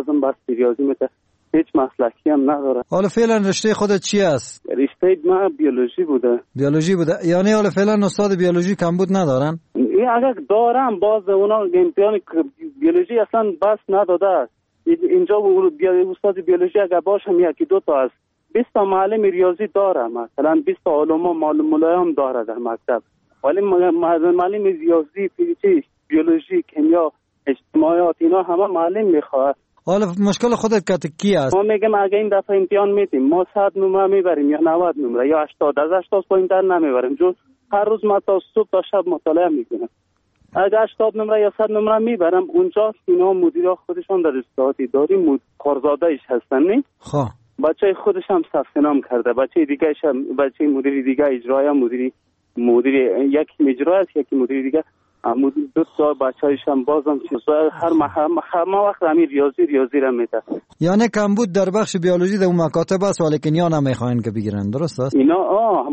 میته هیچ مسلکی هم نداره.
حالا فعلا رشته خودت چی است؟
رشته من بیولوژی بوده.
یعنی حالا فعلا استاد بیولوژی کمبود ندارن؟
اگر دارم باز اونا امتحان بیولوژی اصلا بس نداده. اینجا استاد بیولوژی اگر باشم یکی دو تا است، 20 تا معلم ریاضی داره، مثلا 20 تا علما ملایان داره در مکتب، ولی معلم ریاضی، فیزیک، بیولوژی، کیمیا، اجتماعیات اینا همه معلم میخواد.
حالا مشکل خودت که کی است؟
ما میگم اگه این دفعه امتحان میدیم ما 100 نمره میبریم یا 90 نمره یا 80 از 80 پایین‌تر نمیبریم، چون هر روز ما تا صبح تا شب مطالعه میکنم. اگه 80 نمره یا 100 نمره میبرم اونجا اینا مدیرا خودشون در استاد اداری کارزاده‌اش هستن، نه؟
خب
بچه خودش هم ثبت نام کرده، بچه دیگه بچه مدیر دیگه اجرایی، مدیر یکی اجرایی است یکی مدیر دیگه، دو تا بچه‌ایش هم بازم هر وقت همین ریاضی را میده.
یعنی کمبود در بخش بیولوژی در اون مکاتب است ولی که نیا نمیخواین که بگیرن، درست است؟
اینا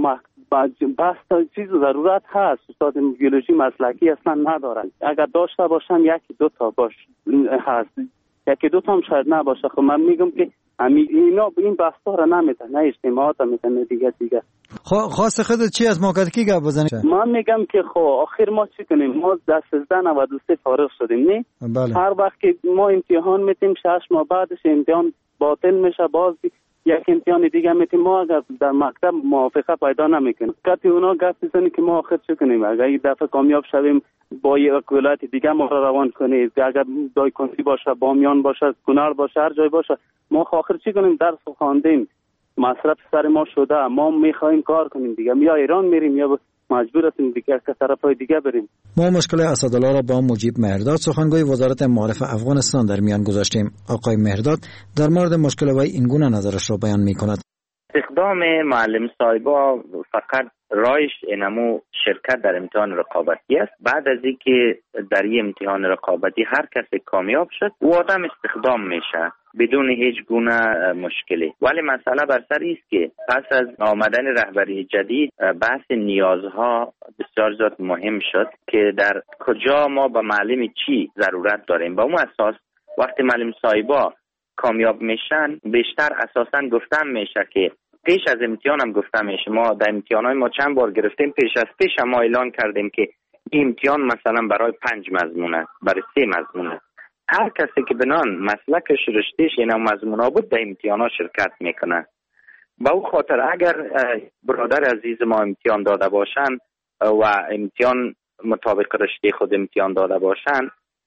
بس چیز ضرورت هست، استاد بیولوژی مسلکی اصلا ندارن، اگر داشته باشن یکی دو تا هست، یکی دو تا هم شاید نباشه. خب من میگم که اینا این بحثا را نمیده، نه اجتماعات میده، نه دیگه.
خواست خودت چی از موقعیت کی گپ بزنی؟
من میگم که خب آخر ما چی کنیم؟ ما در 1393 فارغ شدیم، نه؟
بله.
هر وقت که ما امتحان میتیم 6 ماه بعدش امتحان باطل میشه، باز یک امتحان دیگه میتیم، ما اگر در مکتب موافقه پیدا نمیکنیم کتی اونا گپ بزنی که ما آخر چی کنیم؟ اگر این دفعه کامیاب شویم با یک ولایت دیگه ما را روان کنید، اگر دایکنسی باشه، بامیان باشه، کنار باشه، هر جای باشه، ما آخر چی کنیم؟ درس خواندیم، مصرف سر ما شده، ما میخوایم کار کنیم دیگه، یا ایران میریم یا مجبور هستیم دیگه که طرفای دیگه بریم.
ما مشکل اسدالله را با مجیب مهرداد سخنگوی وزارت معارف افغانستان در میان گذاشتیم. آقای مهرداد در مورد مشکل وی این گونه نظرش را بیان میکند.
استخدام معلم صاحبا فقط رایش انمو شرکت در امتحان رقابتی است. بعد از اینکه در این امتحان رقابتی هر کسی کامیاب شد او آدم استخدام میشه بدون هیچ گونه مشکلی. ولی مسئله بر سر است که پس از آمدن رهبری جدید بحث نیازها بسیار زیاد مهم شد که در کجا ما به معلم چی ضرورت داریم. با اون اساس وقتی معلم صاحبا کامیاب میشن بیشتر اساساً گفتم میشه که پیش از امتحان هم گفتم میشه، ما در امتحانات ما چند بار گرفتیم، پیش از پیش ما اعلان کردیم که این امتحان مثلا برای 5 مضمونه، برای 3 مضمونه. هر کسی که بنان مسلکش رشتهش اینا مضمونا بود در امتحانات شرکت میکنه. با او خاطر اگر برادر عزیز ما امتحان داده باشن و امتحان مطابق رشته خود امتحان داده باشن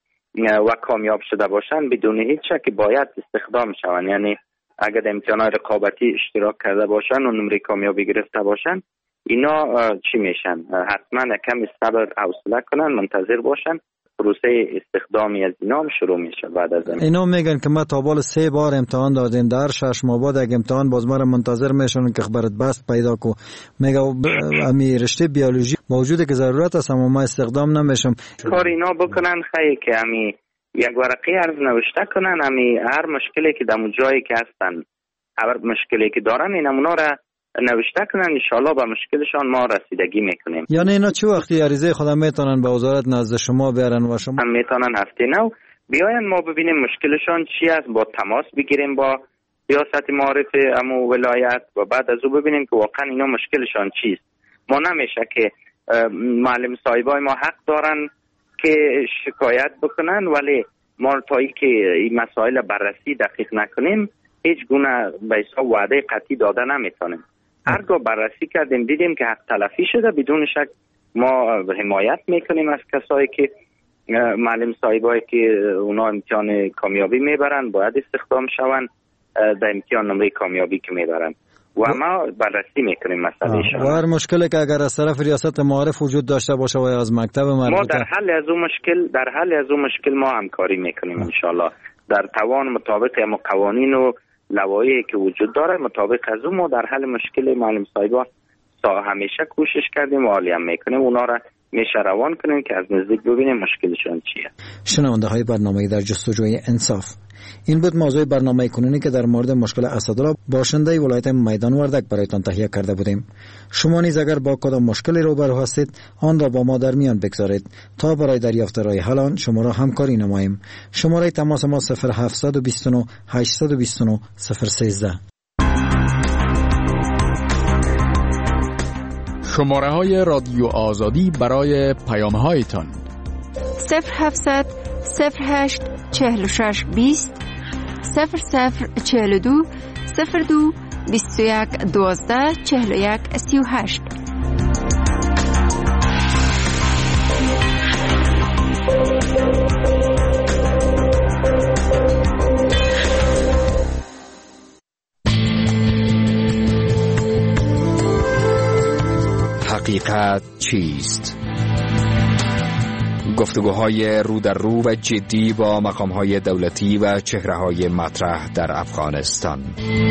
و کامیاب شده باشن بدون هیچ شک باید استخدام شون. یعنی اگر امتحانات رقابتی اشتراک کرده باشن و نمره کامیابی گرفته باشن اینا چی میشن؟ حتما کمی صبر حوصله کنن، منتظر باشن، پروسه استخدامی از اینا هم شروع میشه. بعد از
اینا میگن که ما تا بال 3 بار امتحان دادیم، در 6 ماه بعد اگه امتحان باز ما را منتظر میشن که خبرت بست پیدا کو. میگه امی رشته بیولوژی موجوده که ضرورت است اما ما استخدام نمیشم.
کار اینا بکنن خیلی که امی یک ورقه عرض نوشته کنن، امی هر مشکلی که در جایی که هستن، هر مشکلی که دارن این اونا را نوشته کنن، ان شاءالله به مشکلشان ما رسیدگی میکنیم.
یعنی اینا چه وقتی عریضه خودم میتونن به وزارت نزد شما بیارن و شما
هم میتونن هفته نو بیاین ما ببینیم مشکلشان چی است، با تماس بگیریم با ریاست معارف امو ولایت و بعد از او ببینیم که واقعا اینا مشکلشان چیست. ما نمیشه که معلم صاحبای ما حق دارن که شکایت بکنن ولی ما تا ای که این مسائل بررسی دقیق نکنیم هیچ گونه به حساب وعده قطعی داده نمیتونیم. هرگاه بررسی کردیم دیدیم که حق تلفی شده بدون شک ما حمایت میکنیم از کسایی که معلم صاحبایی که اونا امتحان کامیابی میبرن باید استخدام شون در امتحان نمره کامیابی که میبرن و ما بررسی میکنیم مسئله شون.
و هر مشکلی که اگر از طرف ریاست معارف وجود داشته باشه و از مکتب مربوطه
ما در حل از اون مشکل ما همکاری میکنیم ان شاء الله در توان مطابق قوانین و لوایحی که وجود داره مطابق از اون ما در حل مشکل معلم صاحبان همیشه کوشش کردیم و عالی هم میکنیم اونا را میشه روان کنیم که از نزدیک ببینیم مشکلشون چیه.
شنونده های برنامه در جستجوی انصاف، این بود موضوع برنامه کنونی که در مورد مشکل اسدالله باشنده ولایت میدان وردک برایتان تهیه کرده بودیم. شما نیز اگر با کدام مشکلی روبرو هستید آن را با ما در میان بگذارید تا برای دریافت راه حل آن شما را همکاری نماییم. شماره تماس ما 0729 829 013.
شماره های رادیو آزادی برای پیام هایتان
0700 08 46 20 0042 02 21 12 41 38.
حقیقت چیست؟ گفتگوهای رو در رو و جدی با مقامهای دولتی و چهره‌های مطرح در افغانستان.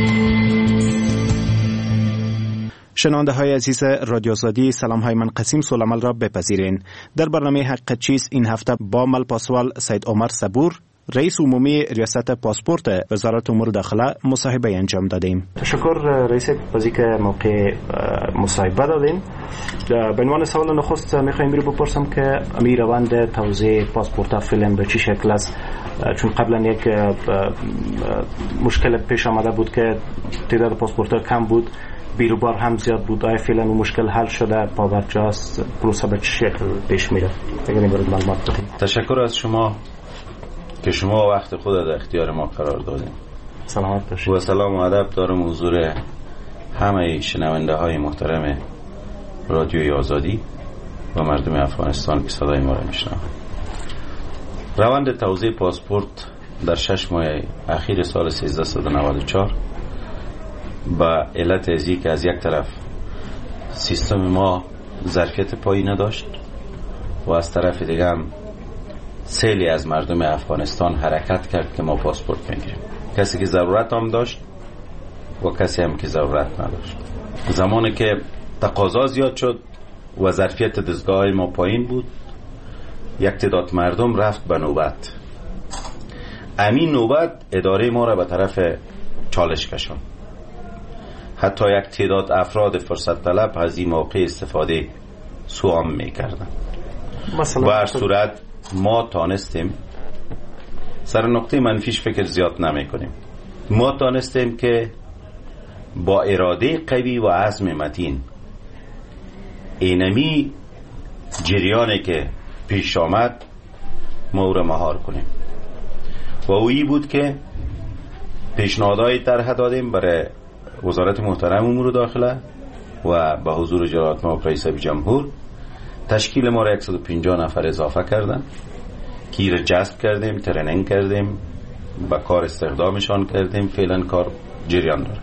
شنونده های عزیز رادیو آزادی، سلام های من قسیم سولمال را بپذیرین. در برنامه حقیقت چیست این هفته با ملپاسوال سید عمر صبور، رئیس عمومی ریاست پاسپورت وزارت امور داخله مصاحبه انجام دادیم. تشکر رئیس بازی که موقع مصاحبه دادین. به عنوان سوال نخست میخوایم بپرسم که روند توزیع پاسپورت فعلا به چه شکل است؟ چون قبلا یک مشکل پیش آمده بود که تعداد پاسپورت کم بود، بیروبار هم زیاد بود. آیا فعلا اون مشکل حل شده؟ پابرجاست؟ پروسه به چه شکل پیش میره؟ اگر این مورد معلومات بدین.
تشکر از شما که شما وقت خود در اختیار ما قرار دادیم.
سلامت باشید.
و سلام و ادب دارم حضور همه شنونده های محترم رادیوی آزادی و مردم افغانستان که صدای ما را میشنوند. روند توزیع پاسپورت در 6 ماه اخیر سال 1394 با علت ازی که از یک طرف سیستم ما ظرفیت پایی نداشت و از طرف دیگه هم سیلی از مردم افغانستان حرکت کرد که ما پاسپورت بگیریم. کسی که ضرورت هم داشت و کسی هم که ضرورت نداشت. زمانی که تقاضا زیاد شد و ظرفیت دستگاه ما پایین بود، یک تعداد مردم رفت به نوبت. امین نوبت اداره ما را به طرف چالش کشاند. حتی یک تعداد افراد فرصت طلب از این موقع استفاده سوام میکردن. و هر صورت ما تانستیم، سر نقطه منفیش فکر زیاد نمی کنیم، ما تانستیم که با اراده قوی و عزم متین اینمی جریانی که پیش آمد ما او را مهار کنیم. و اویی بود که پیشنهادهای طرح دادیم برای وزارت محترم امور داخله و به حضور جلالت مآب رئیس جمهور. تشکیل ما را 150 نفر اضافه کردن که را جذب کردیم، ترینینگ کردیم، با کار استخدامشان کردیم. فعلا کار جریان داره.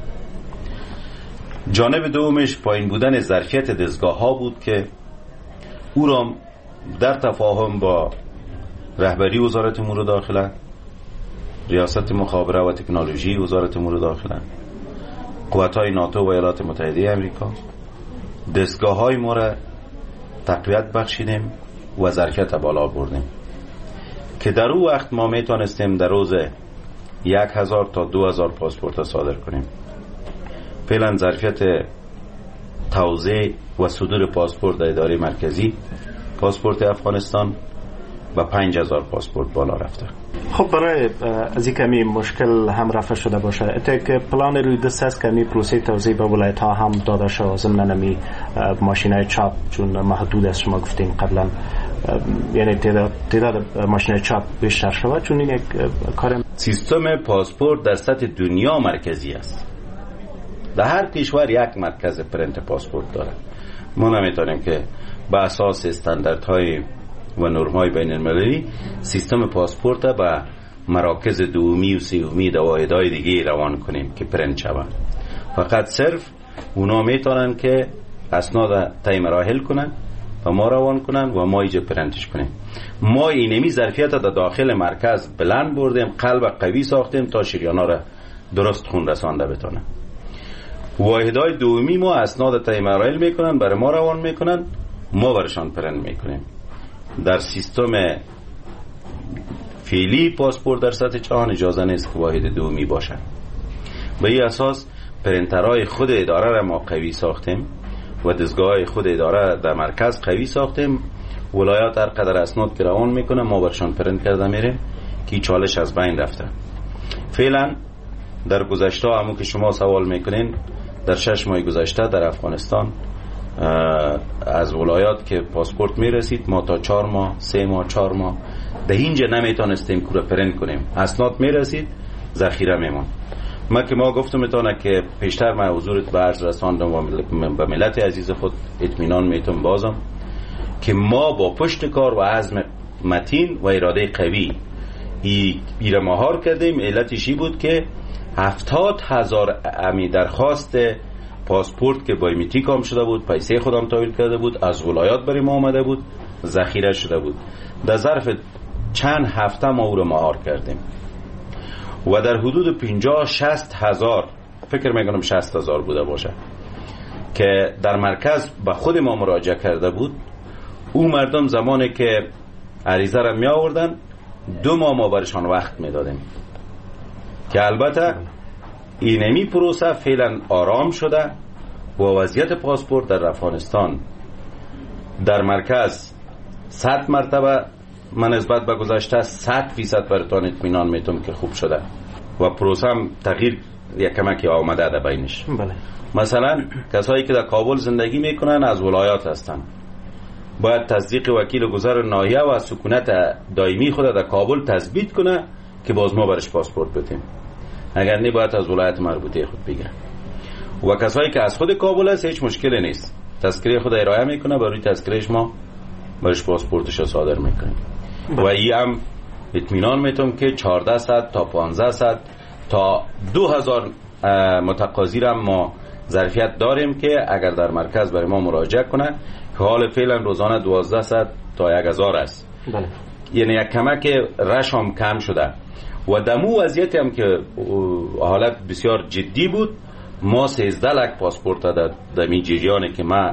جانب دومش پایین بودن ظرفیت دستگاه ها بود که او را در تفاهم با رهبری وزارت امور داخله، ریاست مخابره و تکنولوژی وزارت امور داخله، قوت‌های ناتو و ایالات متحده آمریکا، دستگاه های ما را تقویت بخشیدیم و ظرفیت بالا بردیم که در اون وقت ما میتونستیم در روز 1000 تا 2000 پاسپورت صادر کنیم. فعلا ظرفیت توزیع و صدور پاسپورت در اداره مرکزی پاسپورت افغانستان و 5000 پاسپورت بالا رفته.
خب برای از این کمی مشکل هم رفع شده باشه، اتفاقی که پلان روی دست است که می پروسه توزیع به ولایت ها هم داده شد ضمن نمی ماشینای چاپ، چون محدود است شما گفتین قبلا، یعنی تعداد ماشینای چاپ بیشتر شود، چون این یک کار.
سیستم پاسپورت در سطح دنیا مرکزی است. در هر کشور یک مرکز پرنت پاسپورت داره. ما نمیتونیم که به اساس استانداردهای و نرم‌های بین‌المللی سیستم پاسپورت به مراکز دومی و سومی و واحدهای دیگه روان کنیم که پرنت شود. فقط صرف اونا میتونن که اسناد طی مراحل کنن و ما روان کنن و ما ایجا پرنتش کنیم. ما اینمی ظرفیت در داخل مرکز بلند بردیم، قلب قوی ساختیم تا شریانا را درست خون رسانده بتونه. واحدهای دومی ما اسناد طی مراحل میکنن، برای ما روان میکنن، ما برشان پرنت میکنیم. در سیستم فعلی پاسپورت در سطح جهان اجازه نیست که واحد دومی باشن. به این اساس پرنترهای خود اداره را ما قوی ساختیم و دستگاه خود اداره در مرکز قوی ساختیم. ولایات هر قدر اسناد که روان میکنه ما برشان پرنت کرده میریم که چالش از بین رفته. فعلا در گذشته همون که شما سوال میکنین، در 6 ماه گذشته در افغانستان از ولایات که پاسپورت میرسید ما تا 4 ماه 3 ماه 4 ماه در اینجا نمیتونستیم کورا پرنت کنیم. اسناد میرسید ذخیره میمون. ما گفتم میتونه که پیشتر من حضورت به عرض رساندم و به ملت عزیز خود اطمینان میتونم بازم که ما با پشت کار و عزم متین و اراده قوی ایره مهار کردیم. علتش بود که 70,000 درخواست پاسپورت که بایومتریک کام شده بود، پیسه خودم تحویل کرده بود، از ولایات برای ما آمده بود، ذخیره شده بود. در ظرف چند هفته ما او رو مهار کردیم و در حدود 50-60 هزار، فکر میکنم 60,000 بوده باشه، که در مرکز به خود ما مراجعه کرده بود. او مردم زمانی که عریضه را می آوردن 2 ماه ما برشان وقت می دادیم که البته اینمی پروسه فعلا آرام شده و وضعیت پاسپورت در افغانستان در مرکز 100 مرتبه من نسبت به گذشته 100% براتون اطمینان میتونم که خوب شده و پروسه هم تغییر یک کمکی آمده در بینش.
بله.
مثلا کسایی که در کابل زندگی میکنن از ولایات هستن، باید تصدیق وکیل گذر ناحیه و سکونت دائمی خود در کابل تثبیت کنه که باز ما برش پاسپورت بدیم، اگر نه باید از ولایت مربوطه خود بگیره. و کسایی که از خود کابل هست هیچ مشکلی نیست، تذکره خود ارائه میکنه، برای تذکرهش ما برش پاسپورتش صادر میکنیم. و این هم اطمینان میتونم که 1400 تا 1500 تا 2000 متقاضی را ما ظرفیت داریم که اگر در مرکز برای ما مراجعه کنه، که حال فعلا روزانه 1200 تا 1000 است.
بله.
یعنی یک کمک رش هم کم شده و دمو وضعیت هم که حالت بسیار جدی بود، ما 13 لک پاسپورت در می جریانی که ما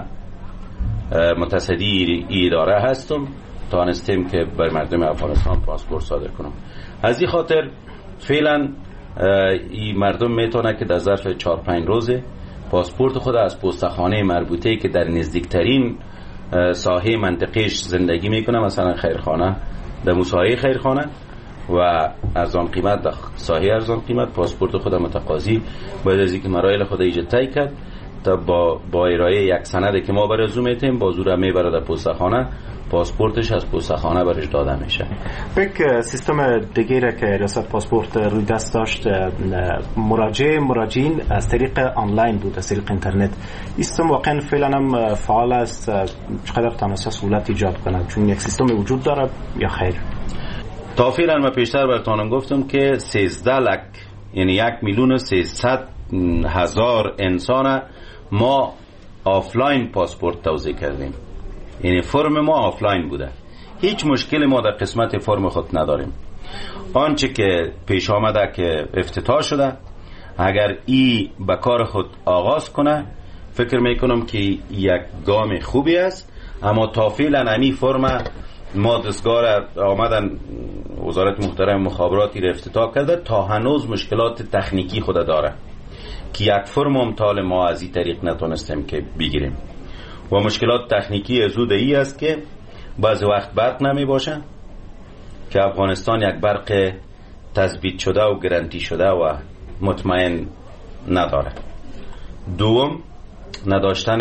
متصدی اداره هستم تانستیم که بر مردم افغانستان پاسپورت صادر کنم. از این خاطر فعلا این مردم میتونه که در ظرف 4-5 روزه پاسپورت خود از پستخانه مربوطه که در نزدیکترین ساحه منطقهش زندگی میکنه، مثلا خیرخانه در مساحه خیرخانه و ارزان قیمت در ساحه ارزان قیمت، پاسپورت خود متقاضی باید از اینکه مراحل خود ایجاد طی کرد تا با ارائه یک سنده که ما برای زوم میتیم با زور میبره در پستخانه، پاسپورتش از پستخانه برش داده میشه.
یک سیستم دیگه که ریاست پاسپورت روی دست داشت، مراجعین از طریق آنلاین بود، از طریق اینترنت. سیستم واقعا فعلا هم فعال است، چقدر تونسته سهولت ایجاد کنه؟ چون یک سیستم وجود داره یا خیر؟
تا فعلا من پیشتر براتونم گفتم که 13 لک یعنی 1,300,000 انسان ما آفلاین پاسپورت توزیع کردیم، یعنی فرم ما آفلاین بوده. هیچ مشکلی ما در قسمت فرم خود نداریم. آنچه که پیش آمده که افتتاح شده، اگر ای به کار خود آغاز کنه فکر میکنم که یک گام خوبی است. اما تا فعلا امی فرم ما دستگاه آمدن وزارت محترم مخابراتی را افتتاح کرده، تا هنوز مشکلات تکنیکی خود داره که یک فرم امتال ما از این طریق نتونستیم که بگیریم و مشکلات تکنیکی زود ای است که بعضی وقت برق نمی باشه که افغانستان یک برق تثبیت شده و گارانتی شده و مطمئن نداره. دوم، نداشتن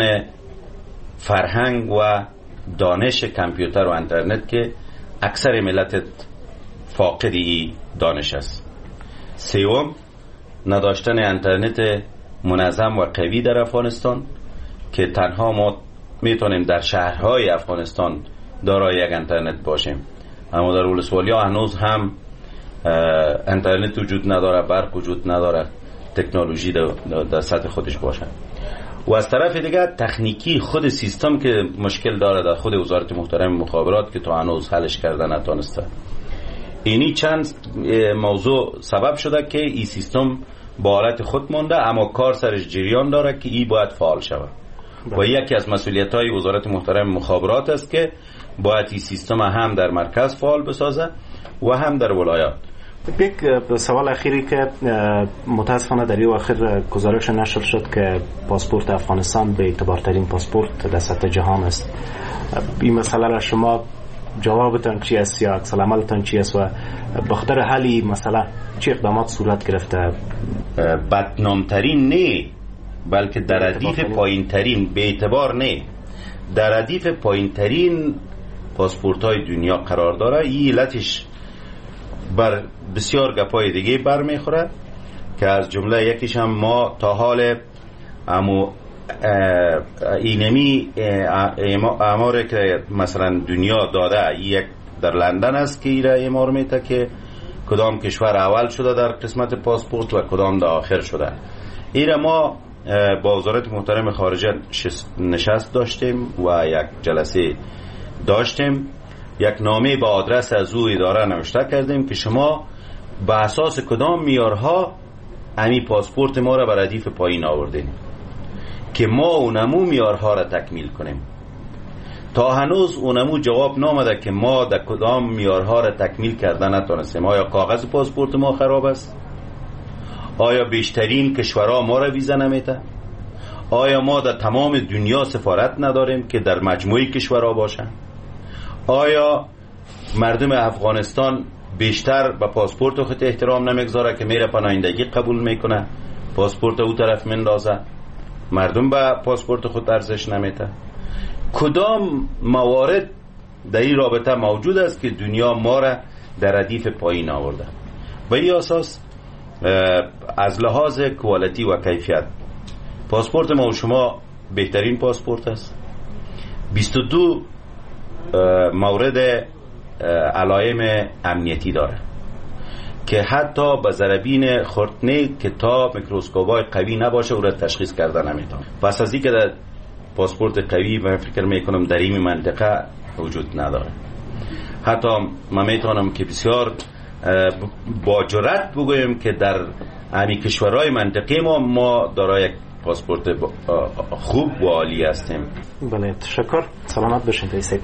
فرهنگ و دانش کامپیوتر و اینترنت که اکثر ملت فاقدی دانش است. سوم، نداشتن اینترنت منظم و قوی در افغانستان که تنها ما میتونیم در شهرهای افغانستان دارای یک اینترنت باشیم، اما در ولسوالیا هنوز هم اینترنت وجود نداره، برق وجود نداره، تکنولوژی در سطح خودش باشه. و از طرف دیگه تکنیکی خود سیستم که مشکل داره در خود وزارت محترم مخابرات که تا هنوز حلش کرده نتونسته. اینی چند موضوع سبب شده که این سیستم با حالت خود مونده، اما کار سرش جریان داره که این باید فعال شود و یکی از مسئولیت‌های وزارت محترم مخابرات است که باید این سیستم هم در مرکز فعال بسازه و هم در ولایات.
یک سوال اخیری که متاسفانه در این آخر گزارش نشر شد که پاسپورت افغانستان به اعتبارترین پاسپورت در سطح جهان است. این مسئله را شما جوابتان چی است یا عکس العملتان چی است و بخاطر حلی مسئله چه اقدامات صورت گرفته؟
بدنامترین نه، بلکه در ردیف پایینترین، به اعتبار نه، در ردیف پایینترین پاسپورت های دنیا قرار داره. این علتش بر بسیار گپای دیگه برمیخوره که از جمله یکیش هم ما تا حال اینمی اماره که مثلا دنیا داده، یک در لندن است که ایره امار میته که کدام کشور اول شده در قسمت پاسپورت و کدام در آخر شده. ایره ما با وزارت محترم خارجه نشست داشتیم و یک جلسه داشتیم، یک نامه با آدرس از او اداره نوشته کردیم که شما به اساس کدام معیارها امی پاسپورت ما را بر ردیف پایین آوردین که ما اونمو معیارها را تکمیل کنیم. تا هنوز اونمو جواب نامده که ما در کدام معیارها را تکمیل کردن نتونستیم. آیا کاغذ پاسپورت ما خراب است؟ آیا بیشترین کشورها ما را ویزا نمیده؟ آیا ما در تمام دنیا سفارت نداریم که در مجموعه کشورها باشن؟ آیا مردم افغانستان بیشتر به پاسپورت خود احترام نمیگذاره که میره پناهندگی قبول میکنه، پاسپورت او طرف مندازه، مردم به پاسپورت خود ارزش نمیده؟ کدام موارد در این رابطه موجود است که دنیا ما را در ردیف پایین آورده؟ به این اساس از لحاظ کوالیتی و کیفیت پاسپورت ما و شما بهترین پاسپورت است. 22 مورد علائم امنیتی داره که حتی به ضربین خرطنه که تا میکروسکوپای قوی نباشه او را تشخیص کرده نمیتونه. پس از اینکه در پاسپورت قوی من فکر میکنم در این منطقه وجود نداره. حتی من میتونم که بسیار با جرأت بگویم که در همین کشورهای منطقه ما دارای یک پاسپورت خوب و عالی هستیم.
بله تشکر. سلامت باشین رئیس.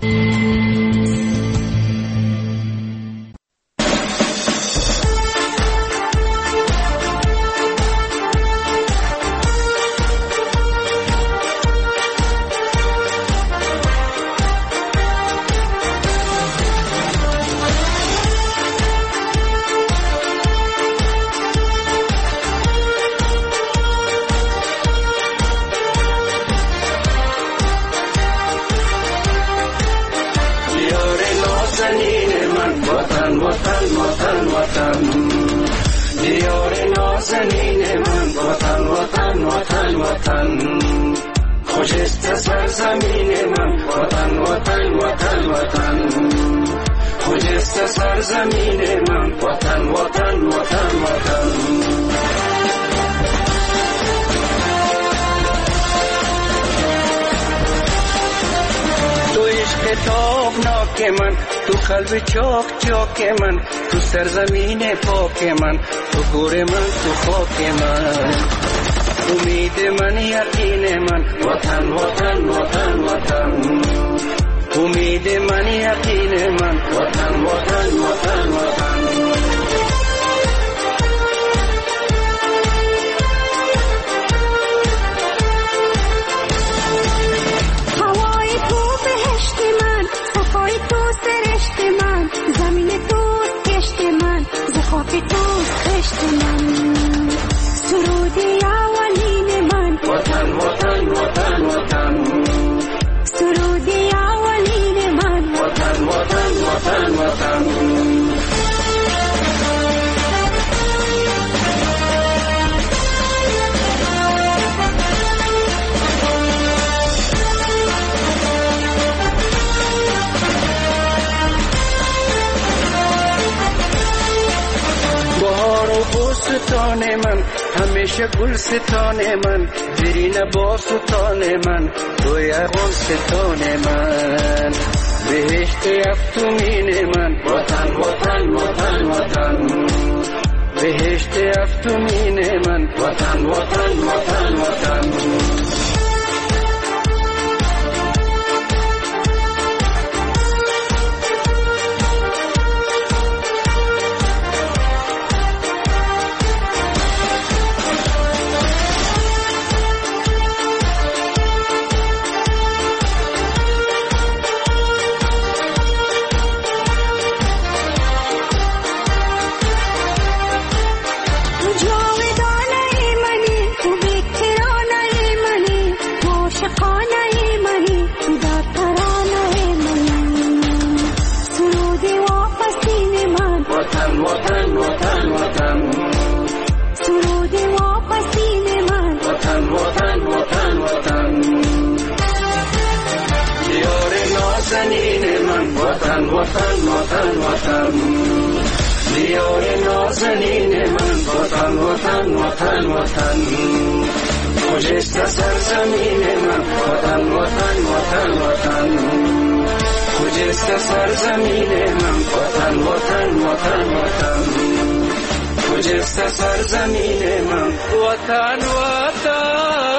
تو قلب چاک چاک من، تو سرزمین پاک من، تو گور من، تو خاک من، امید من، یقین من، وطن وطن وطن وطن، امید من، یقین من، وطن وطن وطن وطن.
خاک تو خشت من، سرودی اولین من،
وطن وطن وطن وطن،
سرودی اولین من،
وطن وطن وطن وطن. ستان من، همیشه گل ستان من، برین با ستان من، توی اغان ستان من، بهشت افتومین من، وطن وطن وطن وطن، بهشت افتومین من، وطن وطن وطن وطن. وطن وطن وطن وطن
سرود واپسین من
وطن وطن وطن وطن دیار نازنین من وطن وطن وطن وطن دیار نازنین من وطن وطن وطن وطن کجاست سرزمین من وطن وطن وطن وطن کجاست سرزمین من وطن وطن وطن وطن کجاست سرزمین من وطن وطن